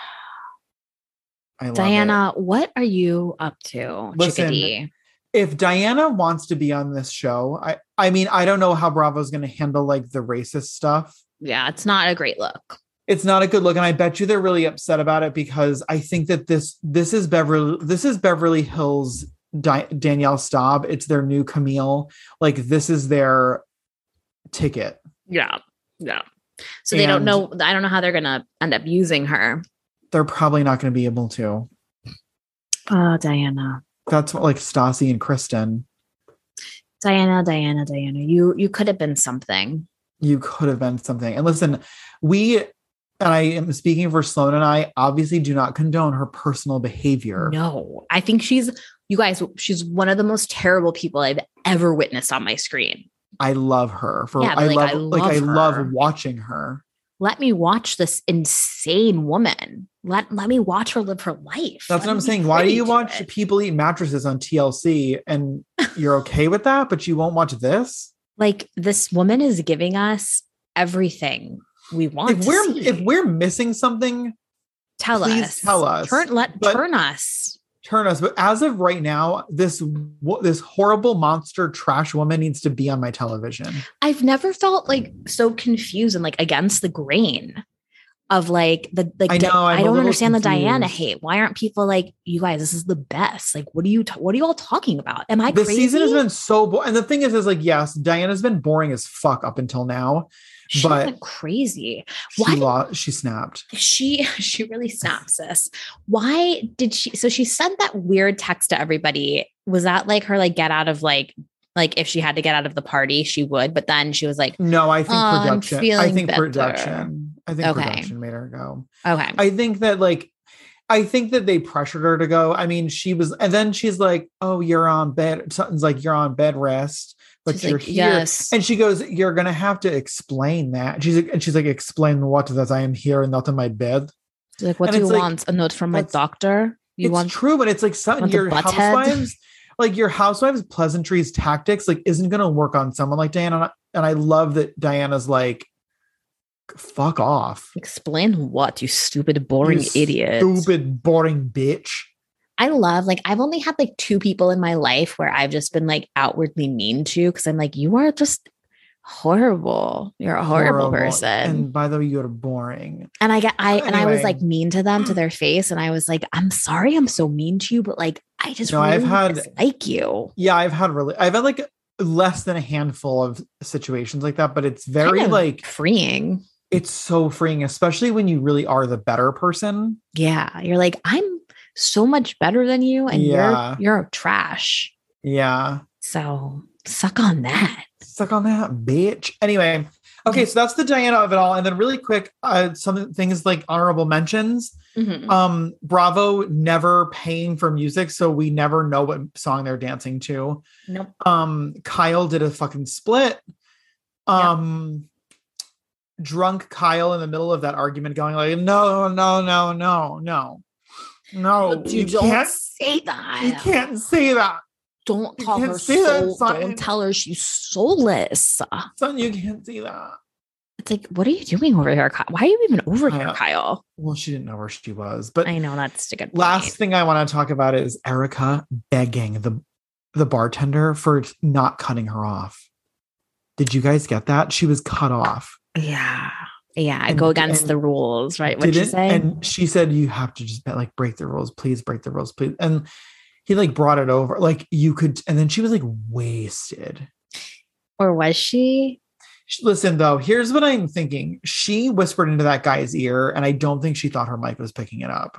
I love Diana, it. what are you up to, Listen, chickadee? If Diana wants to be on this show, I, I mean, I don't know how Bravo's going to handle like the racist stuff. Yeah, it's not a great look. It's not a good look, and I bet you they're really upset about it because I think that this this is Beverly this is Beverly Hills Di- Danielle Staub. It's their new Camille. Like this is their ticket. Yeah. Yeah. So they don't And- know. I don't know how they're going to end up using her. They're probably not going to be able to. Oh, Diana. That's what, like Stassi and Kristen. Diana, Diana, Diana. You you could have been something. You could have been something. And listen, we, and I am speaking for Sloan and I, obviously do not condone her personal behavior. No, I think she's, you guys, she's one of the most terrible people I've ever witnessed on my screen. I love her for Yeah, but, I, like, love, I like I love her. love watching her. Let me watch this insane woman. Let, let me watch her live her life. That's Let what I'm me be saying. Why do privy you to watch it. people eat mattresses on T L C and you're okay with that, but you won't watch this? Like this woman is giving us everything we want. If to we're see. if we're missing something, tell please us, tell us. turn, let But- turn us. turn us. But as of right now, this wo- this horrible monster trash woman needs to be on my television. I've never felt like so confused and like against the grain of like the like I know, Di- I'm I a don't little understand the Diana confused. hate. Why aren't people like, you guys, this is the best? Like, what are you, t- what are you all talking about? Am I The crazy? season has been so boring. And the thing is, is like, yes, Diana's been boring as fuck up until now. She but went crazy. She Why did- lost, she snapped. She she really snaps this. Why did she? So she sent that weird text to everybody. Was that like her like get out of like like if she had to get out of the party, she would. But then she was like, No, I think "Oh, I'm production. I feeling think better." production. I think Okay. production made her go. Okay. I think that like I think that they pressured her to go. I mean, she was, and then she's like, "Oh, you're on bed." Something's like, "You're on bed rest, but She's you're like, here." yes. And she goes, "You're gonna have to explain that." She's like, and she's like, "Explain what? That I am here and not in my bed." She's like, what and do you it's like, want? A note from my that's- doctor? You it's want true, but it's like something want the your butt head? housewives, like your housewives' pleasantries tactics, like isn't gonna work on someone like Diana. And I love that Diana's like, "Fuck off." explain what, you stupid, boring You idiot. Stupid, boring bitch. I love, like, I've only had like two people in my life where I've just been like outwardly mean to, because I'm like, you are just horrible. You're a horrible, Horrible. person. And by the way, you're boring. And I get, I, and I was Anyway. like mean to them to their face. And I was like, I'm sorry I'm so mean to you, but like, I just No, really I've had- dislike you. Yeah, I've had really, I've had like less than a handful of situations like that, but it's very Kind of like, freeing. it's so freeing, especially when you really are the better person. Yeah. You're like, I'm so much better than you, and Yeah. you're, you're trash. Yeah. So suck on that. Suck on that, bitch. Anyway, okay, so that's the Diana of it all. And then really quick, uh, some things like honorable mentions. Mhm. Um, Bravo never paying for music, so we never know what song they're dancing to. Nope. Um, Kyle did a fucking split. Um, drunk Kyle in the middle of that argument going like, no, no, no, no, no, no, But you, don't can't, say that. you can't say that. Don't you call can't her say that, soul. son. Don't tell her she's soulless. Son, you can't say that. It's like, what are you doing over here, Kyle? Why are you even over here, Uh, Kyle? Well, she didn't know where she was, but I know that's a good point. last thing I want to talk about is Erica begging the the bartender for not cutting her off. Did you guys get that? She was cut off. Yeah. Yeah. I And- go against and the rules, right? What'd you Didn't- say? And she said, you have to just like break the rules. Please break the rules, please. And he like brought it over. Like you could, and then she was like wasted. Or was she? Listen, though, here's what I'm thinking. She whispered into that guy's ear, and I don't think she thought her mic was picking it up.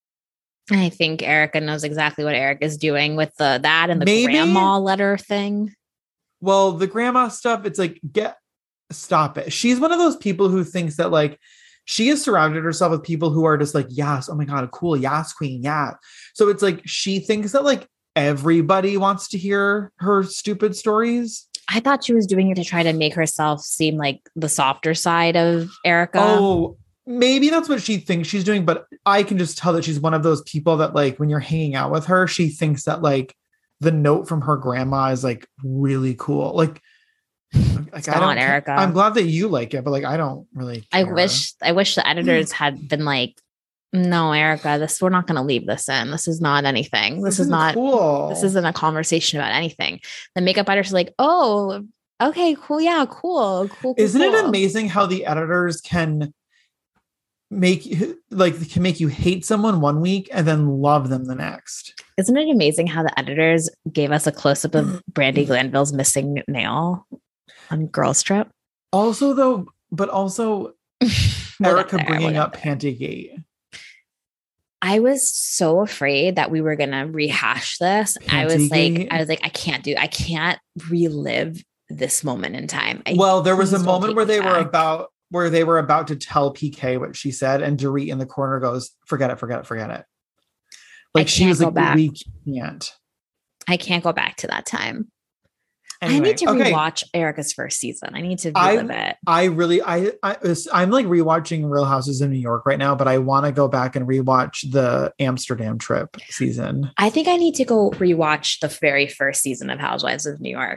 I think Erica knows exactly what Eric is doing with the that and the Maybe. grandma letter thing. Well, the grandma stuff, it's like, get stop it. She's one of those people who thinks that like she has surrounded herself with people who are just like, yes, oh my God, cool, yes, queen, yeah. So it's like she thinks that like everybody wants to hear her stupid stories. I thought she was doing it to try to make herself seem like the softer side of Erica. Oh, maybe that's what she thinks she's doing, but I can just tell that she's one of those people that like when you're hanging out with her, she thinks that like the note from her grandma is like really cool. Like, like I on, don't, Erica. I'm glad that you like it, but like I don't really I care. wish I wish the editors had been like, no, Erica, this we're not going to leave this in. This is not anything. This, is isn't not cool. This isn't a conversation about anything. The makeup editors are like, oh, okay, cool, yeah, cool, cool. cool Isn't it cool. amazing how the editors can make you like can make you hate someone one week and then love them the next? Isn't it amazing how the editors gave us a close up Mm-hmm. of Brandy Glanville's missing nail on Girls Trip? Also, though, but also We'll Erica get there, bringing we'll up get there. Pantygate. I was so afraid that we were gonna rehash this. I was like, Pantygate? I was like, I can't do, I can't relive this moment in time. I, Well, there was a please don't moment take where me they were back. about where they were about to tell P K what she said, and Dorit in the corner goes, "Forget it, forget it, forget it." Like she can't was go like, back. "We can't." I can't go back to that time. Anyway, I need to okay. rewatch Erica's first season. I need to I- relive it. I really, I, I, was- I'm like rewatching Real Houses in New York right now, but I want to go back and rewatch the Amsterdam trip season. I think I need to go rewatch the very first season of Housewives of New York.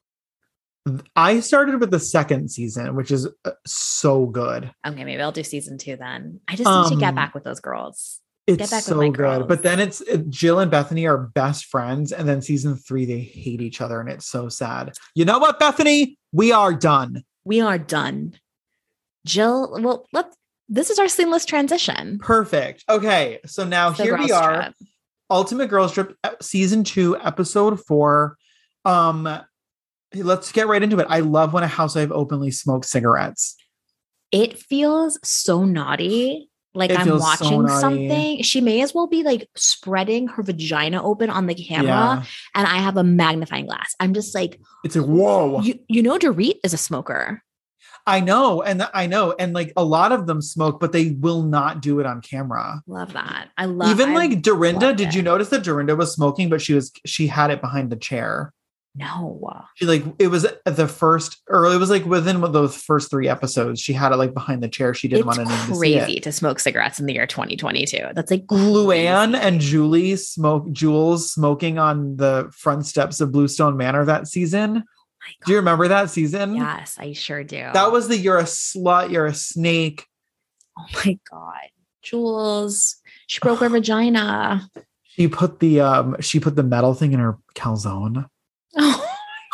I started with the second season, which is uh, so good. Okay, maybe I'll do season two then. I just need to get Um, back with those girls. It's back with so my good. girls. But then it's it, Jill and Bethany are best friends, and then season three they hate each other, and it's so sad. You know what, Bethany? We are done. We are done. Jill, well, let's this is our seamless transition. Perfect. Okay. So now The here we girls are. trip. Ultimate Girls Trip, uh, season two, episode four. Um, let's get right into it. I love when a housewife openly smokes cigarettes. It feels so naughty. Like It I'm feels so watching naughty. something. She may as well be like spreading her vagina open on the camera, Yeah. and I have a magnifying glass. I'm just like, It's like, whoa. you, you know, Dorit is a smoker. I know. And th- I know. And like a lot of them smoke, but they will not do it on camera. Love that. I love Even I like Dorinda, loved did it. you notice that Dorinda was smoking, but she was, she had it behind the chair. No. She like, it was the first, or it was like within those first three episodes, she had it like behind the chair. She didn't It's want anyone to see crazy it. to smoke cigarettes in the year twenty twenty-two. That's like Luann crazy. and Julie smoke Jules smoking on the front steps of Bluestone Manor that season. My Do you God. remember that season? Yes, I sure do. That was the you're a slut, you're a snake. oh my God. Jules. She broke her vagina. She put the um she put the metal thing in her calzone. Oh,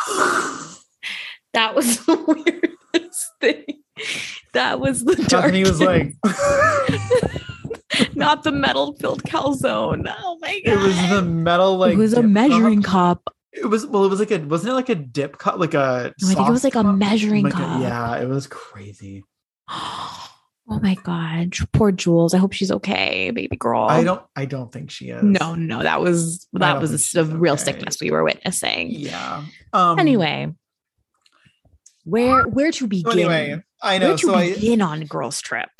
that was the weirdest thing. That was the dark. Bethany was like not the metal filled calzone. Oh my God. it was the metal like it was a dip measuring cup. cup. It was well, it was like a wasn't it like a dip cup, like a No, I think it was sauce like a cup? measuring Like a- cup. yeah, it was crazy. Oh my God. Poor Jules. I hope she's okay, baby girl. I don't I don't think she is. No, no, that was I that don't was think a, she's a real okay. sickness we were witnessing. Yeah. Um Anyway, where where to begin? so anyway, I know. where to So I begin on girls trip?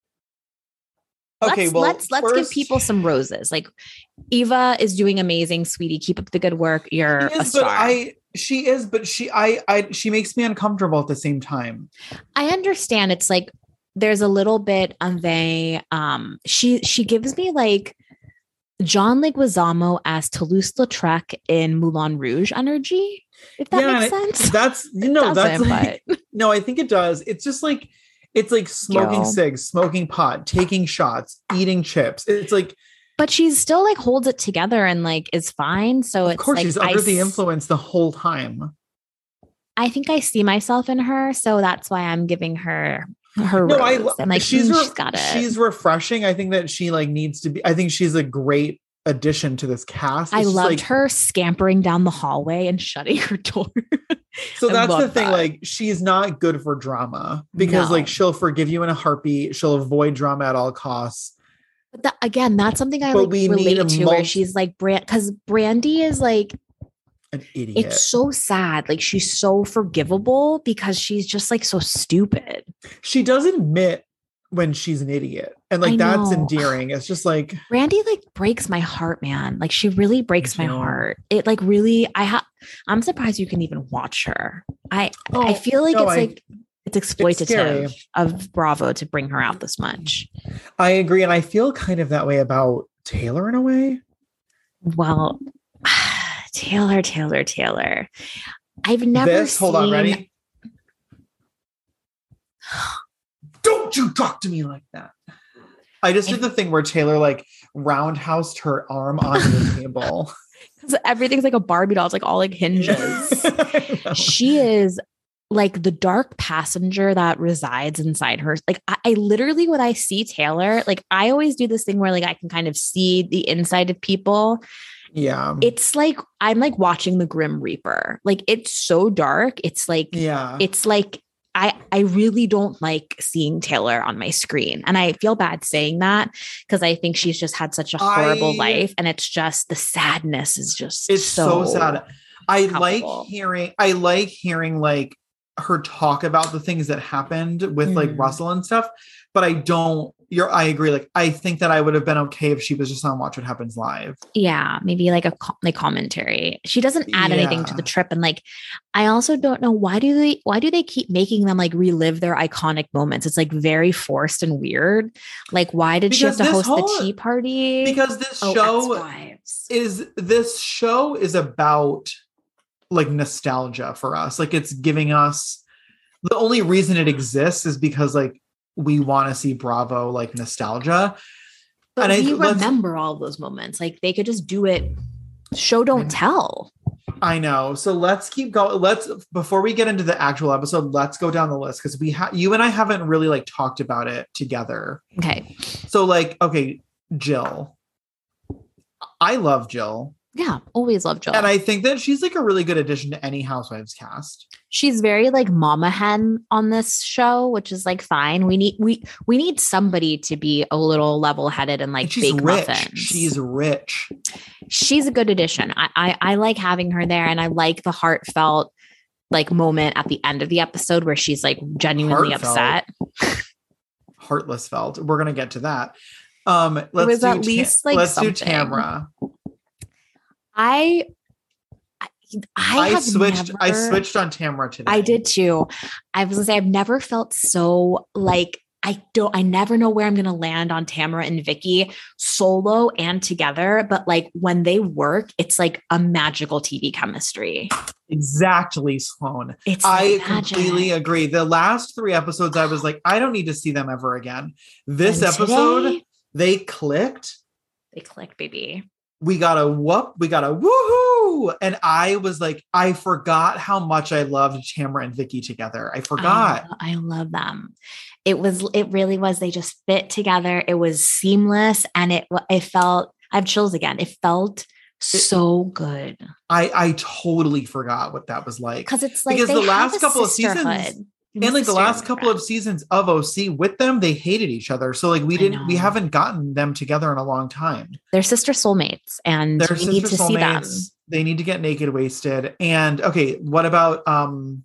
okay, let's, well let's let's give first- people some roses. Like Eva is doing amazing, sweetie. Keep up the good work. You're She a is, but star. I she is, but she I I she makes me uncomfortable at the same time. I understand. It's like there's a little bit of a um. She she gives me like John Leguizamo as Toulouse-Lautrec in Moulin Rouge energy. If that Yeah, makes and sense. That's you know that's Doesn't, like, but no, I think it does. It's just like it's like smoking Yo. cigs, smoking pot, taking shots, eating chips. It's like but she's still like holds it together and like is fine. So of it's course like she's I under the s- influence the whole time. I think I see myself in her, so that's why I'm giving her her No, rose. I lo- I'm like, she's "Mm, re- she's got it. she's refreshing. I think that she like needs to be. I think she's a great addition to this cast. I It's just, loved like, her scampering down the hallway and shutting her door. So I that's the love thing. that. Like, she's not good for drama because, No. like, she'll forgive you in a heartbeat. She'll avoid drama at all costs. But that, again, that's something I But like we need relate a to, multi- where she's like Brand, because Brandy is like An idiot. it's so sad. Like she's so forgivable because she's just like so stupid. She does admit when she's an idiot, and like I that's know. endearing. It's just like Brandy like breaks my heart, man. Like she really breaks my too. heart. It like really, I have. I'm surprised you can even watch her. I oh, I feel like no, it's I- like it's scary. exploitative of Bravo to bring her out this much. I agree, and I feel kind of that way about Taylor in a way. Well, Taylor, Taylor, Taylor. I've never this seen. hold on, ready? Don't you talk to me like that. I just did the thing where Taylor like roundhoused her arm onto the table. Because everything's like a Barbie doll. It's like all like hinges. She is like the dark passenger that resides inside her. Like I, I literally, when I see Taylor, like I always do this thing where like I can kind of see the inside of people. Yeah. It's like I'm like watching the Grim Reaper. Like it's so dark. It's like yeah. it's like I I really don't like seeing Taylor on my screen. And I feel bad saying that because I think she's just had such a horrible I- life. And it's just the sadness is just It's so, sad. I like palpable. hearing I like hearing like her talk about the things that happened with like Mm. Russell and stuff, but I don't you're I agree. Like I think that I would have been okay if she was just on Watch What Happens Live. Yeah, maybe like a co- like commentary. She doesn't add anything to Yeah. the trip, and like I also don't know why do they why do they keep making them like relive their iconic moments? It's like very forced and weird. Like why did she have Because to this host whole- the tea party? Because this Oh, show Ex-Wives. is this show is about like nostalgia for us. Like it's giving us the only reason it exists is because like we want to see Bravo like nostalgia. But and I- we let's- remember all those moments. Like they could just do it. Show don't tell. I know. So let's keep going. Let's before we get into the actual episode, let's go down the list because we have you and I haven't really like talked about it together. Okay. So like, okay, Jill. I love Jill. Yeah, always love Jill. And I think that she's like a really good addition to any Housewives cast. She's very like mama hen on this show, which is like fine. We need we we need somebody to be a little level-headed and like and she's bake rich. muffins. She's rich. She's a good addition. I, I I like having her there, and I like the heartfelt like moment at the end of the episode where she's like genuinely Heartfelt. upset. Heartless felt. We're gonna get to that. Um, let's it was do at ta- least like let's something. do Tamra. I I, I, I have switched. Never, I switched on Tamra today. I did too. I was gonna say I've never felt so like I don't. I never know where I'm gonna land on Tamra and Vicky solo and together. But like when they work, it's like a magical T V chemistry. Exactly, Sloan. It's I magic. completely agree. The last three episodes, I was like, I don't need to see them ever again. This And episode, today, they clicked. they click, baby. We got a whoop. We got a woohoo. And I was like, I forgot how much I loved Tamra and Vicky together. I forgot. I, I love them. It was, it really was. They just fit together. It was seamless. And it, it felt, I have chills again. It felt so good. I, I totally forgot what that was like. Because it's like, because they the last have a couple of sisterhood. seasons, and like the last couple of seasons of O C with them, they hated each other. So like we I didn't, we know. haven't gotten them together in a long time. They're sister soulmates, and They're we need to sister see them. soulmates. They need to get naked wasted. And okay, what about um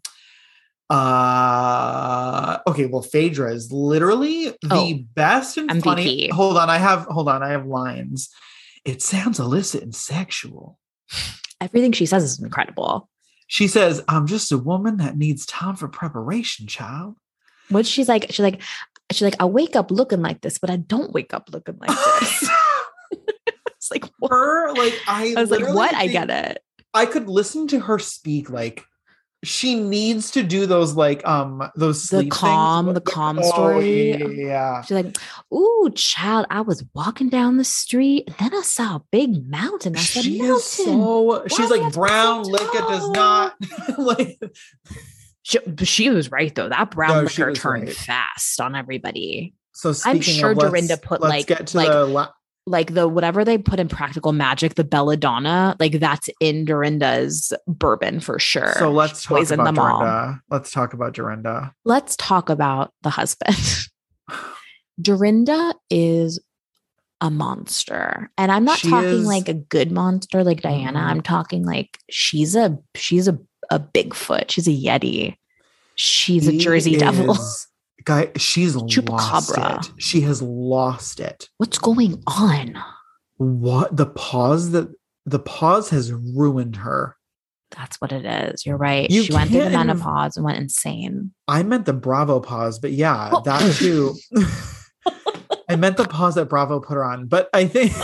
uh okay, well, Phaedra is literally the Oh, best and M V P. funny. Hold on, I have hold on, I have lines. It sounds illicit and sexual. Everything she says is incredible. She says, I'm just a woman that needs time for preparation, child. What she's like, she's like, she's like, I wake up looking like this, but I don't wake up looking like this. It's like, what? Her, like, I, I was like, literally what? I think get it. I could listen to her speak like she needs to do those like um those The sleep calm, things. the calm Oh, story. Yeah, yeah, yeah. She's like, ooh, child, I was walking down the street, and then I saw a big mountain. I said, She mountain. is so she's do you like have to brown be so liquor does tall? not like She, but she was right though. That brown No, she liquor was turned right. fast on everybody. so speaking I'm sure of, let's- Dorinda put, let's like- get to like- the la- Like the whatever they put in Practical Magic, the belladonna, like that's in Dorinda's bourbon for sure. so let's She talk poisoned about them all. Dorinda. Let's talk about Dorinda. Let's talk about the husband. Dorinda is a monster. And I'm not She talking is- like a good monster like Diana. Mhm. I'm talking like she's a she's a, a Bigfoot. She's a Yeti. She's a She Jersey Devil. is- Guy, she's lost Chupacabra. it. She has lost it. What's going on? What the pause that the pause has ruined her. That's what it is. You're right. You she went through the can't- menopause and went insane. I meant the Bravo pause, but yeah, Oh. that too. I meant the pause that Bravo put her on, but I think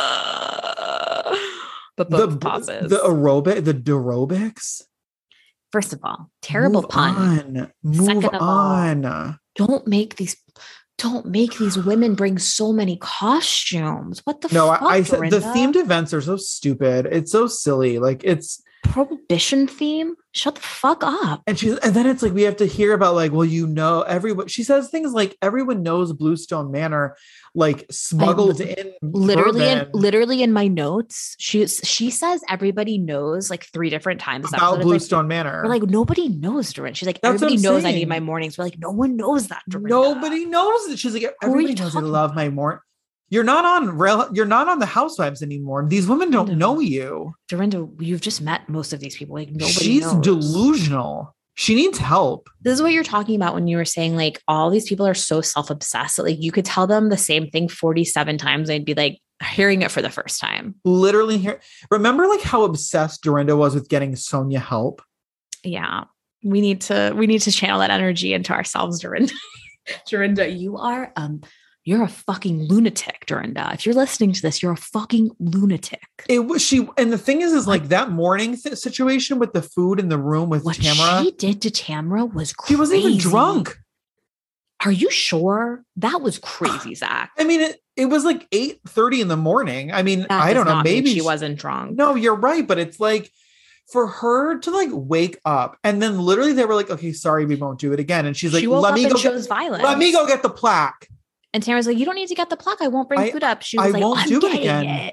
but the both pauses. the aerobic, the aerobics. First of all, terrible Move pun. On. Move Second of all, on. Don't make these don't make these women bring so many costumes. What the No, fuck? I, I said the Dorinda? themed events are so stupid. It's so silly. Like it's Prohibition theme? Shut the fuck up. and she's and then it's like we have to hear about like, well, you know, everyone she says things like everyone knows Bluestone Manor, like smuggled in Literally in, bourbon literally in my notes, she she says everybody knows like three different times. this about episode. It's Bluestone like, Manor. we're like, nobody knows Dorinda. She's like, That's what everybody I'm knows I saying. need my mornings. We're like, no one knows that, Dorinda. Nobody knows it. She's like, are everybody you knows I talking love my morning. You're not on real. You're not on the Housewives anymore. These women don't No. know you. Dorinda, you've just met most of these people. Like nobody She's knows. delusional. She needs help. This is what you're talking about when you were saying like all these people are so self-obsessed that like you could tell them the same thing forty-seven times. They'd be like hearing it for the first time. Literally here. Remember like how obsessed Dorinda was with getting Sonia help? Yeah. We need to we need to channel that energy into ourselves, Dorinda. Dorinda, you are um you're a fucking lunatic, Dorinda. If you're listening to this, you're a fucking lunatic. It was she, and the thing is, is like that morning th- situation with the food in the room with What Tamara. she did to Tamara was She crazy. wasn't even drunk. Are you sure? That was crazy, Zach. I mean, it, it was like eight thirty in the morning. I mean, That I does don't know. not mean Maybe she wasn't drunk. No, you're right, but it's like for her to like wake up and then literally they were like, okay, sorry, we won't do it again. And she's like, she woke let up me and go chose get, violence. let me go get the plaque. And Tamara's like, you don't need to get the plaque. I won't bring I, food up. She was I like, won't oh, I'm do it getting again. it.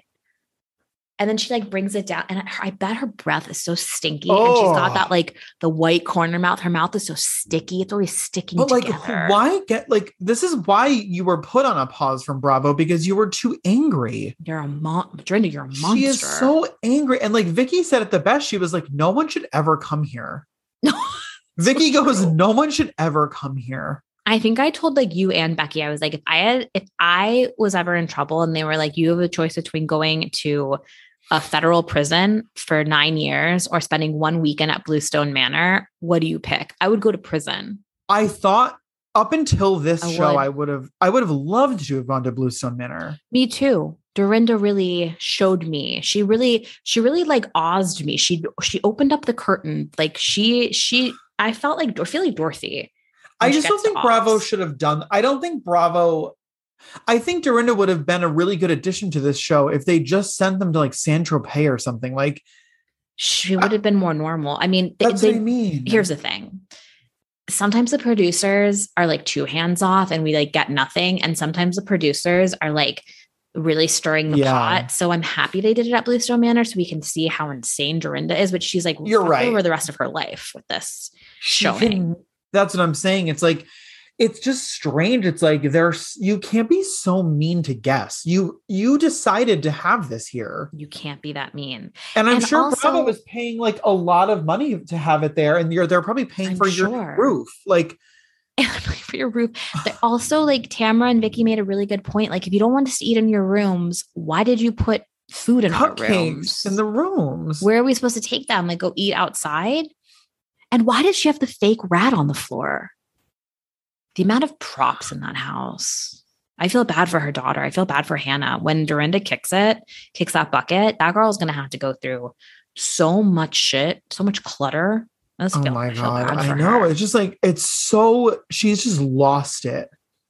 And then she like brings it down. And I bet her breath is so stinky. Oh. And she's got that like the white corner mouth. Her mouth is so sticky. It's always sticking but together. Like, why get like, this is why you were put on a pause from Bravo, because you were too angry. You're a mon- Dorinda, you're a monster. She is so angry. And like Vicky said it the best. She was like, no one should ever come here. No. Vicky so goes, true. no one should ever come here. I think I told like you and Becky, I was like, if I had, if I was ever in trouble and they were like, you have a choice between going to a federal prison for nine years or spending one weekend at Bluestone Manor, what do you pick? I would go to prison. I thought up until this I show, would. I would have, I would have loved to have gone to Bluestone Manor. Me too. Dorinda really showed me. She really, she really like Ozzed me. She, she opened up the curtain. Like she, she, I felt like, I feel like Dorothy. I just don't think Bravo should have done. I don't think Bravo. I think Dorinda would have been a really good addition to this show if they just sent them to like San Tropez or something. Like she would have been more normal. I mean, that's they, what I mean. Here's the thing. Sometimes the producers are like too hands off and we like get nothing. And sometimes the producers are like really stirring the Yeah. pot. So I'm happy they did it at Bluestone Manor so we can see how insane Dorinda is, but she's like, You're right. over the rest of her life with this She showing. can- that's what I'm saying. It's like, it's just strange. It's like there's, you can't be so mean to guests. You, you decided to have this here. You can't be that mean. And I'm And sure also- Bravo was paying like a lot of money to have it there. And you're, they're probably paying I'm for your sure. roof. Like, For your roof. But also like Tamara and Vicky made a really good point. Like if you don't want us to eat in your rooms, why did you put food in our rooms? cupcakes in the rooms. Where are we supposed to take them? Like go eat outside? And why did she have the fake rat on the floor? The amount of props in that house. I feel bad for her daughter. I feel bad for Hannah. When Dorinda kicks it, kicks that bucket, that girl's going to have to go through so much shit, so much clutter. I just Oh feel, my I feel God. bad I for know. her. It's just like, it's so, she's just lost it.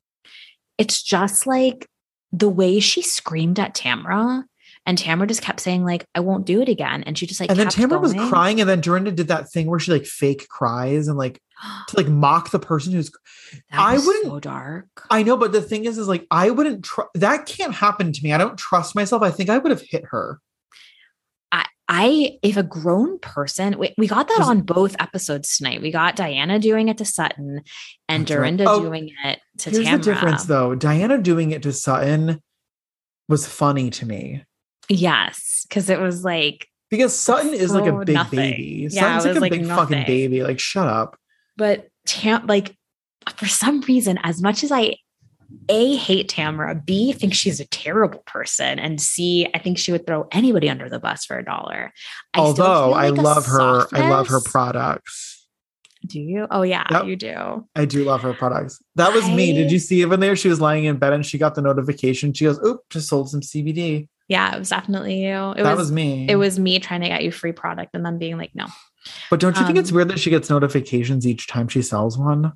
It's just like the way she screamed at Tamara, and Tamara just kept saying like, I won't do it again. And she just like, And then kept Tamara was going. crying. And then Dorinda did that thing where she like fake cries and like, to like mock the person who's, That I was wouldn't- so dark. I know, but the thing is, is like, I wouldn't, tr- that can't happen to me. I don't trust myself. I think I would have hit her. I, I, if a grown person, we, we got that Was- on both episodes tonight. We got Diana doing it to Sutton and That's right. Dorinda Oh, doing it to Here's Tamara. the difference though. Diana doing it to Sutton was funny to me Yes, because it was like, because Sutton is like a so big nothing. baby. Yeah, Sutton's it like a was like big fucking nothing. baby. Like, shut up. but Tam, like for some reason, as much as I A, hate Tamara, B, think she's a terrible person, and C, I think she would throw anybody under the bus for a dollar. I still Although feel I like a love her, I love her softness. products. Do you? Oh yeah, Yep. you do. I do love her products. That was me. I- Did you see it when there? She was lying in bed and she got the notification. She goes, "Oop, just sold some C B D." Yeah, it was definitely you. It that was, was me. it was me trying to get you free product and then being like, no. But don't you think it's um, weird that she gets notifications each time she sells one?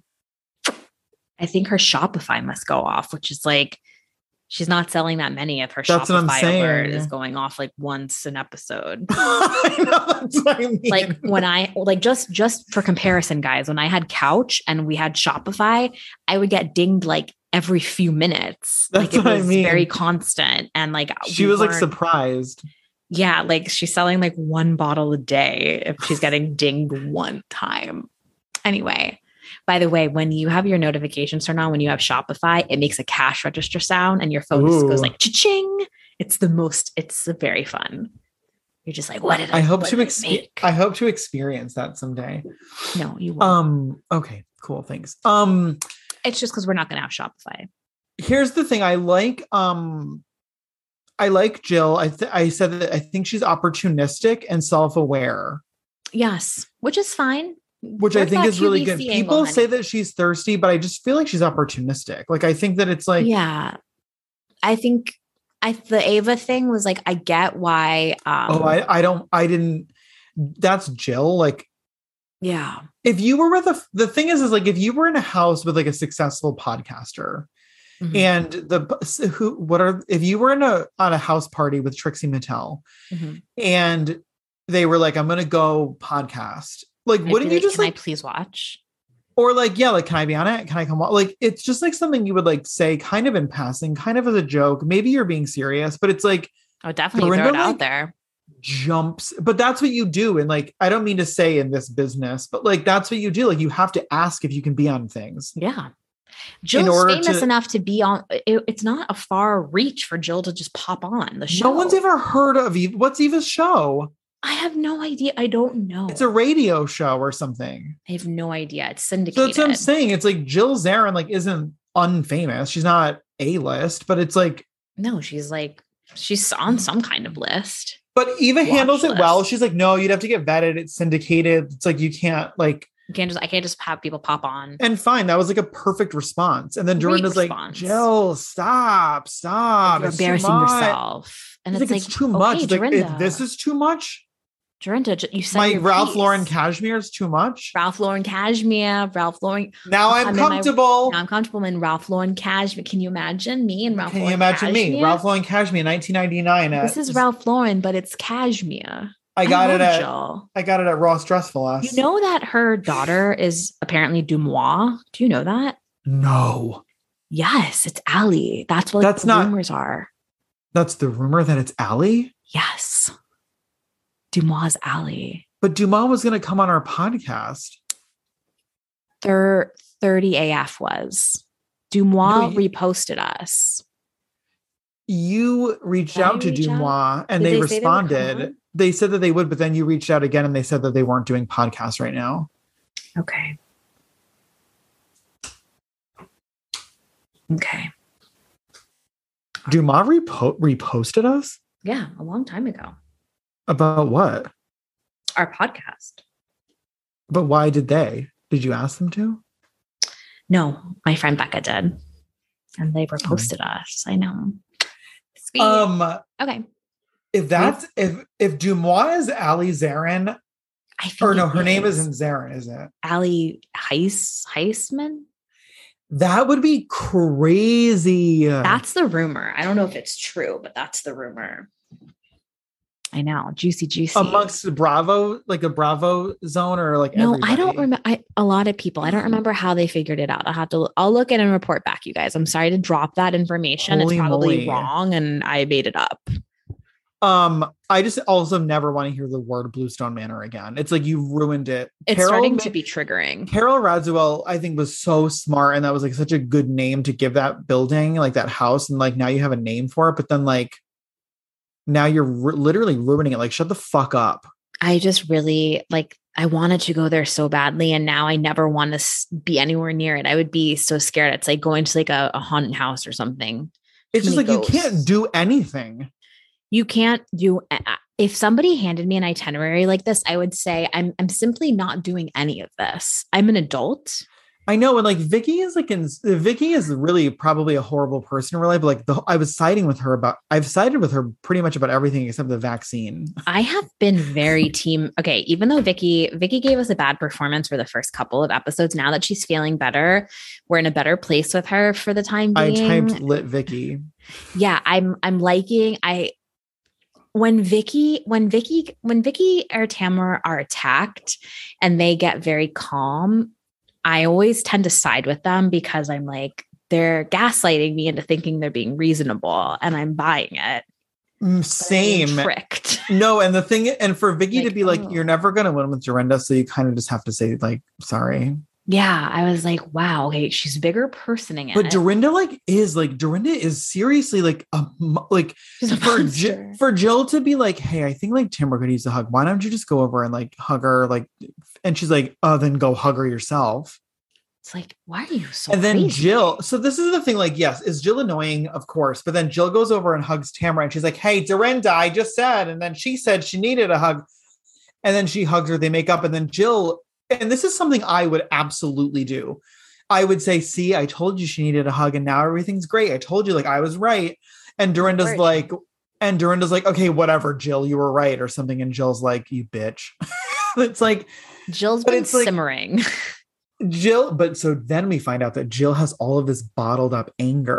I think her Shopify must go off, which is like she's not selling that many of her That's what I'm Shopify alert saying. is going off like once an episode. I know, that's what I mean. Like when I like just just for comparison, guys, when I had Couch and we had Shopify, I would get dinged like every few minutes. That's like it what I was mean. very constant. And like she we was like weren't- surprised. Yeah, like she's selling like one bottle a day if she's getting dinged one time. Anyway, by the way, when you have your notifications turned on, when you have Shopify, it makes a cash register sound and your phone just goes Ooh. like cha-ching. It's the most, it's very fun. You're just like, what did I, I hope what to did I expe- make? I hope to experience that someday. No, you won't. Um, okay, cool. Thanks. Um, It's just because we're not going to have Shopify. here's the thing. I like um I like Jill. I th- I said that I think she's opportunistic and self-aware, Yes, which is fine. which I What's think that is really Q good. V C People angle, say honey? that she's thirsty, but I just feel like she's opportunistic. Like I think that it's like Yeah. I think I the Ava thing was like, I get why. Um, oh, I I don't I didn't that's Jill. Like yeah. if you were with a the thing is is like if you were in a house with like a successful podcaster Mhm. and the who what are if you were in a on a house party with Trixie Mattel Mhm. and they were like, I'm going to go podcast. Like, I'd wouldn't be you like, just can like, I please watch? or like, yeah, like, can I be on it? Can I come on? Like, it's just like something you would like say kind of in passing, kind of as a joke. Maybe you're being serious, but it's like, Oh, definitely Dorinda, throw it out like, there. jumps, but that's what you do. And like, I don't mean to say in this business, but like, that's what you do. Like, you have to ask if you can be on things. Yeah. Jill's order famous to- enough to be on. It, it's not a far reach for Jill to just pop on the show. No one's ever heard of Eva. What's Eva's show? I have no idea. I don't know. It's a radio show or something. I have no idea. It's So syndicated. that's what I'm saying. It's like Jill Zarin like isn't unfamous. She's not A-list, but it's like, No, she's like, she's on some kind of list. but Eva Watch handles it list. well. She's like, no, you'd have to get vetted. It's syndicated. It's like, you can't like, You can't just, I can't just have people pop on. and fine. That was like a perfect response. And then Great Dorinda's like, response. Jill, stop, stop. You're It's too embarrassing much. yourself. And It's it's like, like, it's too much. okay, It's like, if Dorinda, this is too much. Dorinda, j- you said My your Ralph piece. Lauren cashmere is too much. Ralph Lauren cashmere, Ralph Lauren. Now I'm, I'm in my- comfortable. Now I'm comfortable in Ralph Lauren cashmere. Can you imagine me and Ralph Can Lauren you imagine me? cashmere? Ralph Lauren cashmere, nineteen ninety-nine. At, This is Ralph Lauren, but it's cashmere. I got it love at. Jill. I got it at Ross Dress for Less. You know that her daughter is apparently Dumois. Do you know that? No, Yes, it's Allie. That's what That's the not- rumors are. that's the rumor that it's Allie. Yes. Dumois Allie. But Dumas was going to come on our podcast. Thir- thirty A F was. Dumois No, you- reposted us. You reached Did I out to reach out? Dumois and Did they, they say they would come responded. on? They said that they would, but then you reached out again and they said that they weren't doing podcasts right now. Okay. Okay. Dumas repo- reposted us Yeah, a long time ago. about what? Our podcast. But why did they? Did you ask them to? No, my friend Becca did. And they reposted us. I know. Sweet. Um, okay. if that's if if Dumois is Ali Zarin, I think or no, it her name is isn't Zarin, is it? Allie Heiss Heisman. That would be crazy. That's the rumor. I don't know if it's true, but that's the rumor. I know. Juicy, juicy. Amongst the Bravo, like a Bravo zone, or like no, everybody? I don't remember. I a lot of people. I don't remember how they figured it out. I'll have to. I'll look at and report back, you guys. I'm sorry to drop that information. Holy it's probably moly. wrong, and I made it up. Um, I just also never want to hear the word Bluestone Manor again. It's like you ruined it. It's Carol starting ma- to be triggering. Carol Radziwill, I think, was so smart, and that was like such a good name to give that building, like that house, and like now you have a name for it. But then like now you're r- literally ruining it. Like, shut the fuck up. I just really like. I wanted to go there so badly, and now I never want to s- be anywhere near it. I would be so scared. It's like going to like a, a haunted house or something. It's Too just like many you can't ghosts. do anything. You can't do. If somebody handed me an itinerary like this, I would say I'm. I'm simply not doing any of this. I'm an adult. I know, and like Vicky is like, in, Vicky is really probably a horrible person in real life. But like, the, I was siding with her about, I've sided with her pretty much about everything except the vaccine. I have been very team. Okay, even though Vicky Vicky gave us a bad performance for the first couple of episodes, now that she's feeling better, we're in a better place with her for the time I being. typed lit Vicky. Yeah, I'm. I'm liking. I when Vicky when Vicky when Vicky or Tamara are attacked and they get very calm, I always tend to side with them because I'm like, they're gaslighting me into thinking they're being reasonable, and I'm buying it. Mm, But Same. I'm being tricked. No, and the thing, and for Vicky to Like, be like, oh. you're never going to win with Dorinda, so you kind of just have to say, like, sorry. Yeah, I was like, wow, okay, she's bigger personing it. But Dorinda, like, is like, Dorinda is seriously like, a, mo- like, she's a for, monster. J- for Jill to be like, hey, I think like Timber could use a hug. Why don't you just go over and like hug her? Like, and she's like, oh, then go hug her yourself. It's like, why are you so And then crazy? Jill, so this is the thing, like, yes, is Jill annoying? Of course. But then Jill goes over and hugs Tamara and she's like, hey, Dorinda, I just said. And then she said she needed a hug. And then she hugs her, they make up. And then Jill, and this is something I would absolutely do. I would say, see, I told you she needed a hug and now everything's great. I told you, like, I was right. And Dorinda's course. like, and Dorinda's like, okay, whatever, Jill, you were right or something. And Jill's like, you bitch. It's like, Jill's but been it's like- simmering. Jill, but so then we find out that Jill has all of this bottled up anger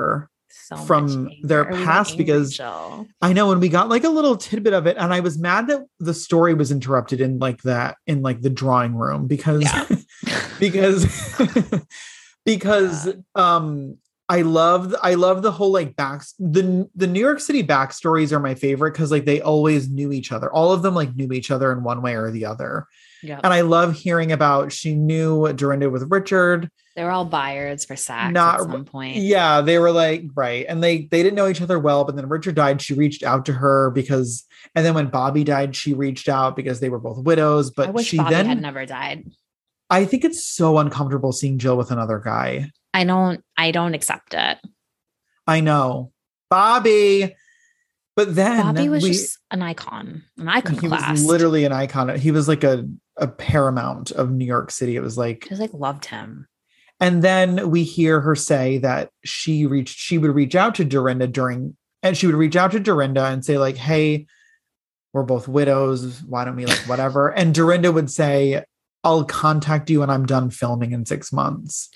So from their past because Rachel? I know, and we got like a little tidbit of it, and I was mad that the story was interrupted in like that in like the drawing room because yeah. because because yeah. um I love I love the whole like back the the New York City backstories are my favorite because like they always knew each other. All of them like knew each other in one way or the other. Yeah. And I love hearing about she knew Dorinda with Richard. They were all buyers for sex Not, at some point. Yeah, they were like, right. And they they didn't know each other well, but then Richard died. She reached out to her because, and then when Bobby died, she reached out because they were both widows. But I wish she Bobby then had never died. I think it's so uncomfortable seeing Jill with another guy. I don't, I don't accept it. I know. Bobby. But then Bobby was we, just an icon, an icon he class. was literally an icon. He was like a, a paramount of New York City. It was like, I just like loved him. And then we hear her say that she reached, she would reach out to Dorinda during, and she would reach out to Dorinda and say like, hey, we're both widows. Why don't we like whatever? And Dorinda would say, I'll contact you when I'm done filming in six months.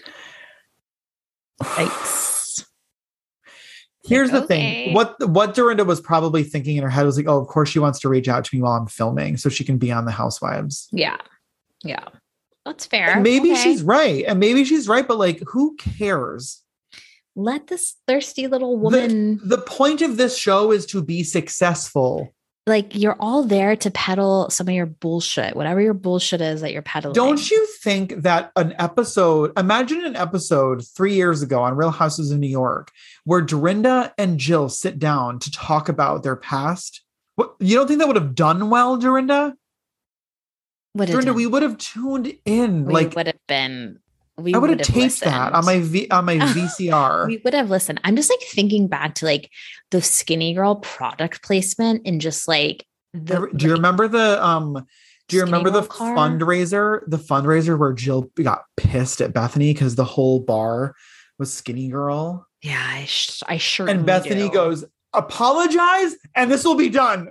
Yikes. Here's like, the okay. thing. What what Dorinda was probably thinking in her head was like, oh, of course she wants to reach out to me while I'm filming so she can be on the Housewives. Yeah. Yeah. That's fair. And maybe okay. she's right. And maybe she's right, but like, who cares? Let this thirsty little woman. The, the point of this show is to be successful. Like, you're all there to peddle some of your bullshit, whatever your bullshit is that you're peddling. Don't you think that an episode, imagine an episode three years ago on Real Houses of New York, where Dorinda and Jill sit down to talk about their past? What, you don't think that would have done well, Dorinda? Dorinda, done? we would have tuned in. We like would have been. We I would have taped listened. that on my v, on my V C R. We would have listened. I'm just like thinking back to like the Skinny Girl product placement and just like. The, do you like, remember the um? Do you remember the car? fundraiser? The fundraiser where Jill got pissed at Bethany because the whole bar was Skinny Girl. Yeah, I sh- I sure. And Bethany do. goes, apologize, and this will be done.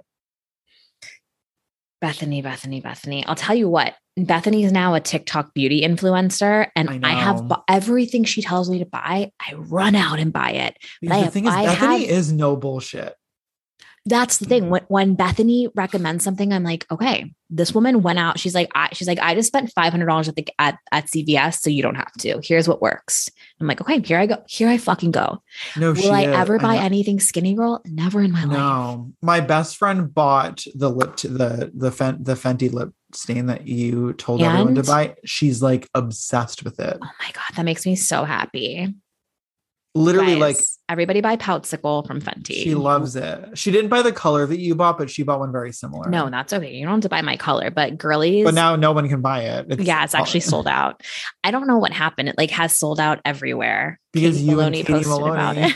Bethany, Bethany, Bethany. I'll tell you what. Bethany is now a TikTok beauty influencer, and I, I have bu- everything she tells me to buy. I run out and buy it. But the have, thing is, I Bethany have, is no bullshit. That's the thing. When, when Bethany recommends something, I'm like, okay, this woman went out. She's like, I, she's like, I just spent five hundred dollars at the at, at C V S, so you don't have to. Here's what works. I'm like, okay, here I go. Here I fucking go. No, will I ever buy I anything Skinny Girl? Never in my no. life. No, my best friend bought the lip to the the Fent, the Fenty lip stain that you told and? everyone to buy. She's like obsessed with it. Oh my god, that makes me so happy. Literally, Guys, like everybody buy Poutsicle from Fenty. She loves it. She didn't buy the color that you bought, but she bought one very similar. No, that's okay. You don't have to buy my color, but girlies. But now no one can buy it. It's yeah, it's actually sold out. I don't know what happened. It like has sold out everywhere. Because Katie you Maloney and Katie posted Maloney. about it.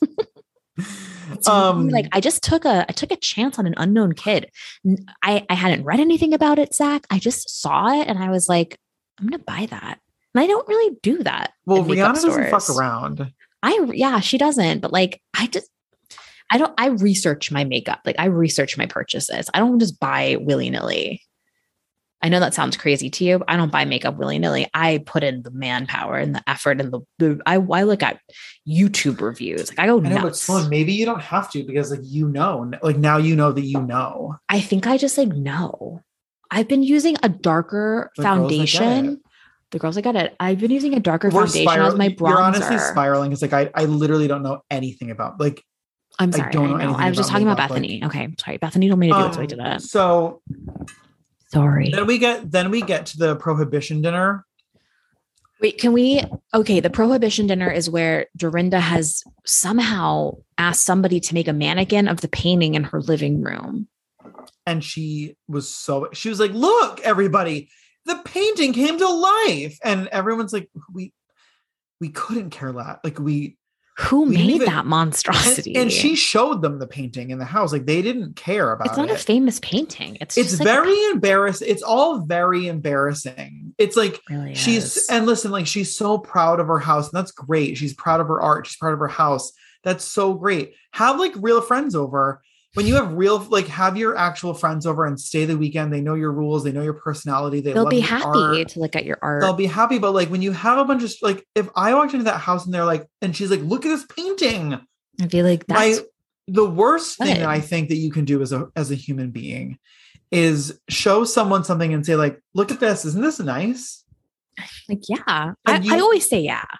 So um, like I just took a I took a chance on an unknown kid. I I hadn't read anything about it, Zach. I just saw it and I was like, I'm gonna buy that. And I don't really do that. Well, Rihanna doesn't fuck around. I, yeah, she doesn't, but like, I just, I don't, I research my makeup. Like I research my purchases. I don't just buy willy nilly. I know that sounds crazy to you, but I don't buy makeup willy nilly. I put in the manpower and the effort and the, the I, I look at YouTube reviews. Like I go I know, nuts. But fun. Maybe you don't have to because like, you know, like now you know that you know. I think I just like, no, I've been using a darker the foundation. The girls that got it. I've been using a darker We're foundation spiral- as my bronzer. You're honestly spiraling. It's like I, I literally don't know anything about like. I'm sorry. I don't know. I, know. Anything I was just talking makeup, about Bethany. Like, okay, sorry. Bethany told me to do um, it, so I did it. So, sorry. Then we get then we get to the prohibition dinner. Wait, can we? Okay, the prohibition dinner is where Dorinda has somehow asked somebody to make a mannequin of the painting in her living room, and she was so she was like, "Look, everybody." The painting came to life, and everyone's like, we we couldn't care less. Like we who we made even, that monstrosity? And, and she showed them the painting in the house. Like they didn't care about it. It's not it. a famous painting. It's it's just very like, embarrassing. It's all very embarrassing. It's like it really she's is. And listen, like she's so proud of her house, and that's great. She's proud of her art. She's proud of her house. That's so great. Have like real friends over. when you have real, like have your actual friends over and stay the weekend. They know your rules. They know your personality. They They'll love be your happy art. to look at your art. They'll be happy. But like when you have a bunch of like, if I walked into that house and they're like, and she's like, look at this painting. I feel like that's My, the worst thing good. that I think that you can do as a, as a human being is show someone something and say like, look at this. Isn't this nice? like, yeah, I, you- I always say, yeah.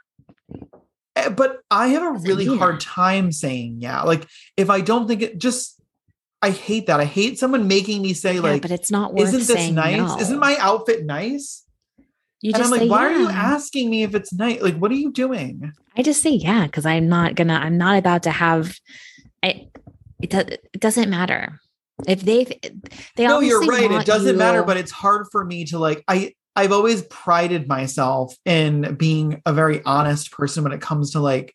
But I have a Doesn't really mean hard it. time saying yeah. Like if I don't think it just, I hate that. I hate someone making me say Yeah, like, but it's not worth isn't this saying nice? no. Isn't my outfit nice? You And just I'm like, say, why are you yeah. asking me if it's nice? Like, what are you doing? I just say yeah because I'm not gonna. I'm not about to have. I. It does. It doesn't matter if they. They No, you're obviously right. It want doesn't you- matter, but it's hard for me to like, I, I've always prided myself in being a very honest person when it comes to like,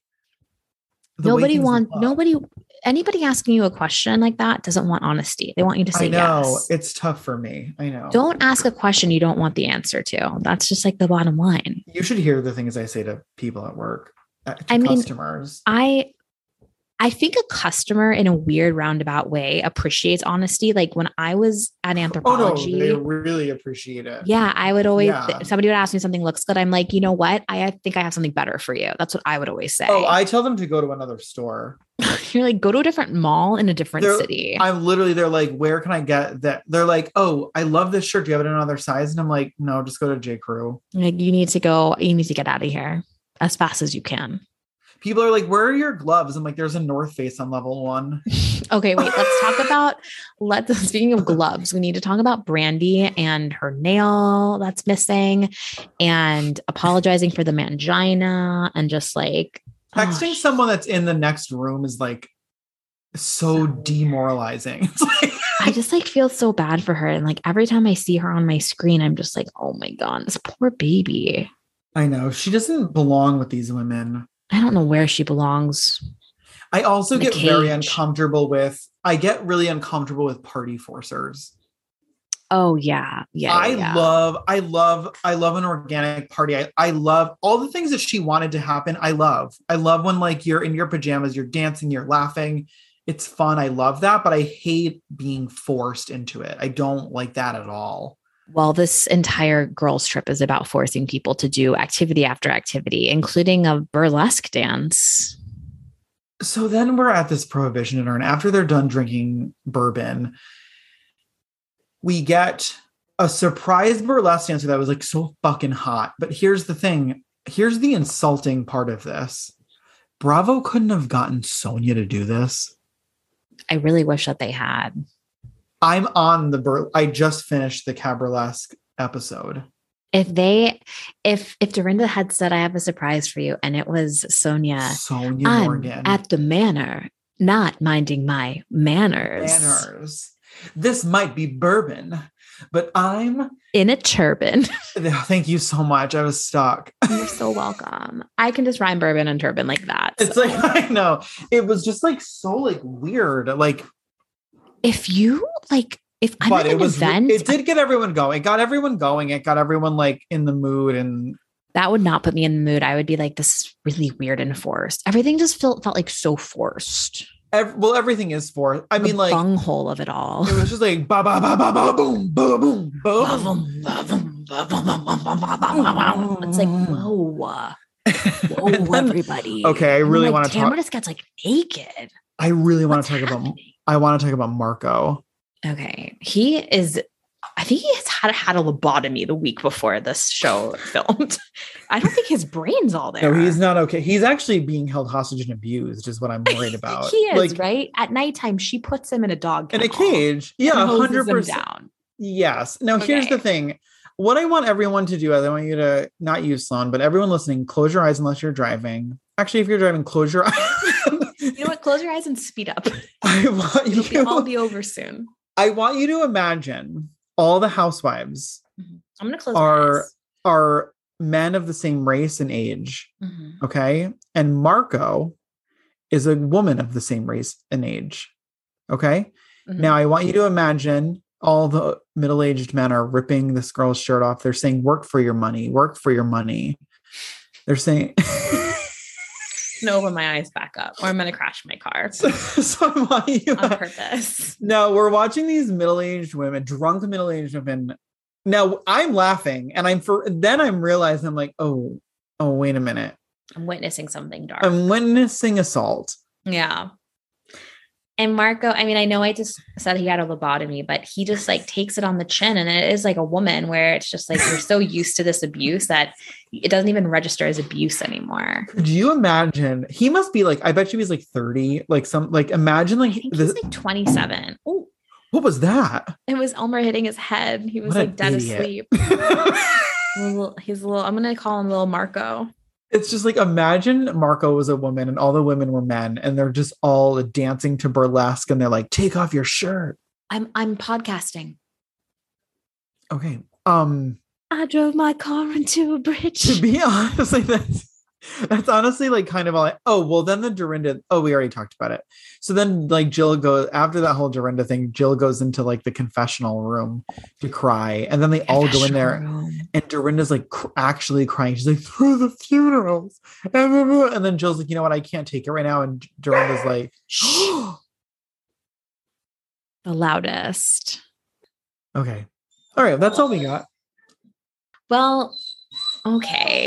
the way nobody things wants. look. Nobody. Anybody asking you a question like that doesn't want honesty. They want you to say I know yes. it's tough for me. I know. Don't ask a question you don't want the answer to. That's just like the bottom line. You should hear the things I say to people at work, uh, to I mean, customers. I I think a customer in a weird roundabout way appreciates honesty. Like when I was at Oh no, Anthropology, they really appreciate it. yeah, I would always Yeah. if somebody would ask me something looks good. I'm like, you know what? I think I have something better for you. That's what I would always say. Oh, I tell them to go to another store. You're like, go to a different mall in a different They're- city. I'm literally, they're like, where can I get that? They're like, oh, I love this shirt. Do you have it in another size? And I'm like, no, just go to J. Crew. Like you need to go. You need to get out of here as fast as you can. People are like, where are your gloves? I'm like, there's a North Face on level one. Okay, wait, let's talk about let's speaking of gloves, we need to talk about Brandy and her nail that's missing and apologizing for the mangina and just like Texting oh, someone that's in the next room is like so demoralizing. It's like, I just like feel so bad for her. And like every time I see her on my screen, I'm just like, oh my God, this poor baby. I know she doesn't belong with these women. I don't know where she belongs. I also In a get very cage. uncomfortable with, I get really uncomfortable with party forcers. Oh yeah. Yeah. I yeah. love, I love, I love an organic party. I, I love all the things that she wanted to happen. I love, I love when like you're in your pajamas, you're dancing, you're laughing. It's fun. I love that, but I hate being forced into it. I don't like that at all. Well, this entire girls' trip is about forcing people to do activity after activity, including a burlesque dance. So then we're at this prohibition dinner, and after they're done drinking bourbon, we get a surprise burlesque dancer that was like so fucking hot. But here's the thing. Here's the insulting part of this. Bravo couldn't have gotten Sonia to do this. I really wish that they had. I'm on the bur- I just finished the Caburlesque episode. If they, if if Dorinda had said, "I have a surprise for you," and it was Sonia, Sonia I'm Morgan. at the manor, not minding my manners, Manners. This might be bourbon, but I'm. in a turban. Thank you so much. I was stuck. You're so welcome. I can just rhyme bourbon and turban like that. It's like, I know. It was just like so like weird. Like, if you like, if I'm but at it an was, event, it did get everyone going. It got everyone going. It got everyone like in the mood. And that would not put me in the mood. I would be like, this is really weird and forced. Everything just felt felt like so forced. ev- well, everything is for, I The mean, like, bunghole of it all. it was just like, ba, ba, ba, ba, ba, boom, ba, boom, boom. It's like, whoa, whoa, And then- everybody. okay, I And then, really like, want to Tamara talk. just gets like naked. I really want What's to talk about, happening? I want to talk about Marco. Okay, he is. I think he has had had a lobotomy the week before this show filmed. I don't think his brain's all there. No, he's not okay. He's actually being held hostage and abused, is what I'm worried about. he is like, right at nighttime. She puts him in a dog in a kennel cage. and Yeah, hoses hundred him percent. down. Yes. Now, here's Okay. the thing. What I want everyone to do, is I want you to not use Sloan, but everyone listening, close your eyes unless you're driving. Actually, if you're driving, close your eyes. You know what? Close your eyes and speed up. I want It'll be, all you. be over soon. I want you to imagine all the housewives I'm gonna close my are eyes. are men of the same race and age. Mhm. Okay, and Marco is a woman of the same race and age. Okay. Mhm. Now, I want you to imagine all the middle-aged men are ripping this girl's shirt off. They're saying, work for your money, work for your money. They're saying, gonna open my eyes back up, or I'm gonna crash my car So, so why you on purpose. No, we're watching these middle-aged women, drunk middle-aged women. Now I'm laughing, and I'm for then I'm realizing I'm like, oh, oh, wait a minute. I'm witnessing something dark. I'm witnessing assault. Yeah. And Marco, I mean, I know I just said he had a lobotomy, but he just like takes it on the chin, and it is like a woman where it's just like you're so used to this abuse that it doesn't even register as abuse anymore. Could you imagine? He must be like, I bet you he's like thirty, like some, like imagine like, I think this, he's like twenty-seven. oh, what was that? It was Elmer hitting his head. He was What an like dead idiot. asleep. He's a little, he's a little, I'm going to call him little Marco. It's just like, imagine Marco was a woman and all the women were men, and they're just all dancing to burlesque, and they're like, take off your shirt. I'm, I'm podcasting. Okay. Um, I drove my car into a bridge. to be honest, like that's, that's honestly like kind of all I, oh, well then the Dorinda, oh, we already talked about it. So then like Jill goes, after that whole Dorinda thing, Jill goes into like the confessional room to cry. And then they all go in there and Dorinda's like cr- actually crying. She's like, through the funerals. And then Jill's like, you know what? I can't take it right now. And Dorinda's like, the loudest. okay. All right. That's all we got. Well, okay.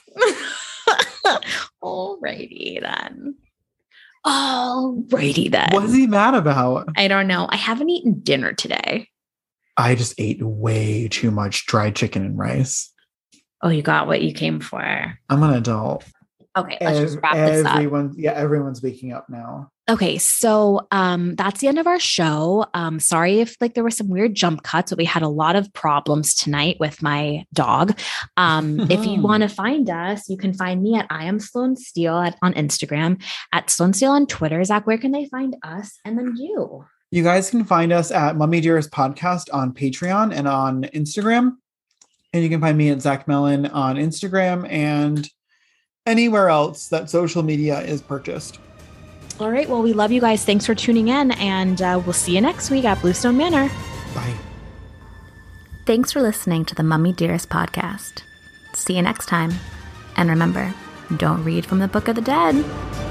Alrighty then. Alrighty then. What's he mad about? I don't know. I haven't eaten dinner today. I just ate way too much dried chicken and rice. Oh, you got what you came for. I'm an adult. Okay, let's just wrap this up. Everyone, yeah, everyone's waking up now. Okay, so um, that's the end of our show. Um, sorry if like there were some weird jump cuts, but we had a lot of problems tonight with my dog. Um, if you want to find us, you can find me at I am Sloan Steele at, on Instagram, at Sloan Steele on Twitter. Zach, where can they find us? And then you. You guys can find us at Mummy Dearest Podcast on Patreon and on Instagram. And you can find me at Zach Mellon on Instagram and anywhere else that social media is purchased. All right. Well, we love you guys. Thanks for tuning in, and uh, we'll see you next week at Bluestone Manor. Bye. Thanks for listening to the Mummy Dearest podcast. See you next time. And remember, don't read from the Book of the Dead.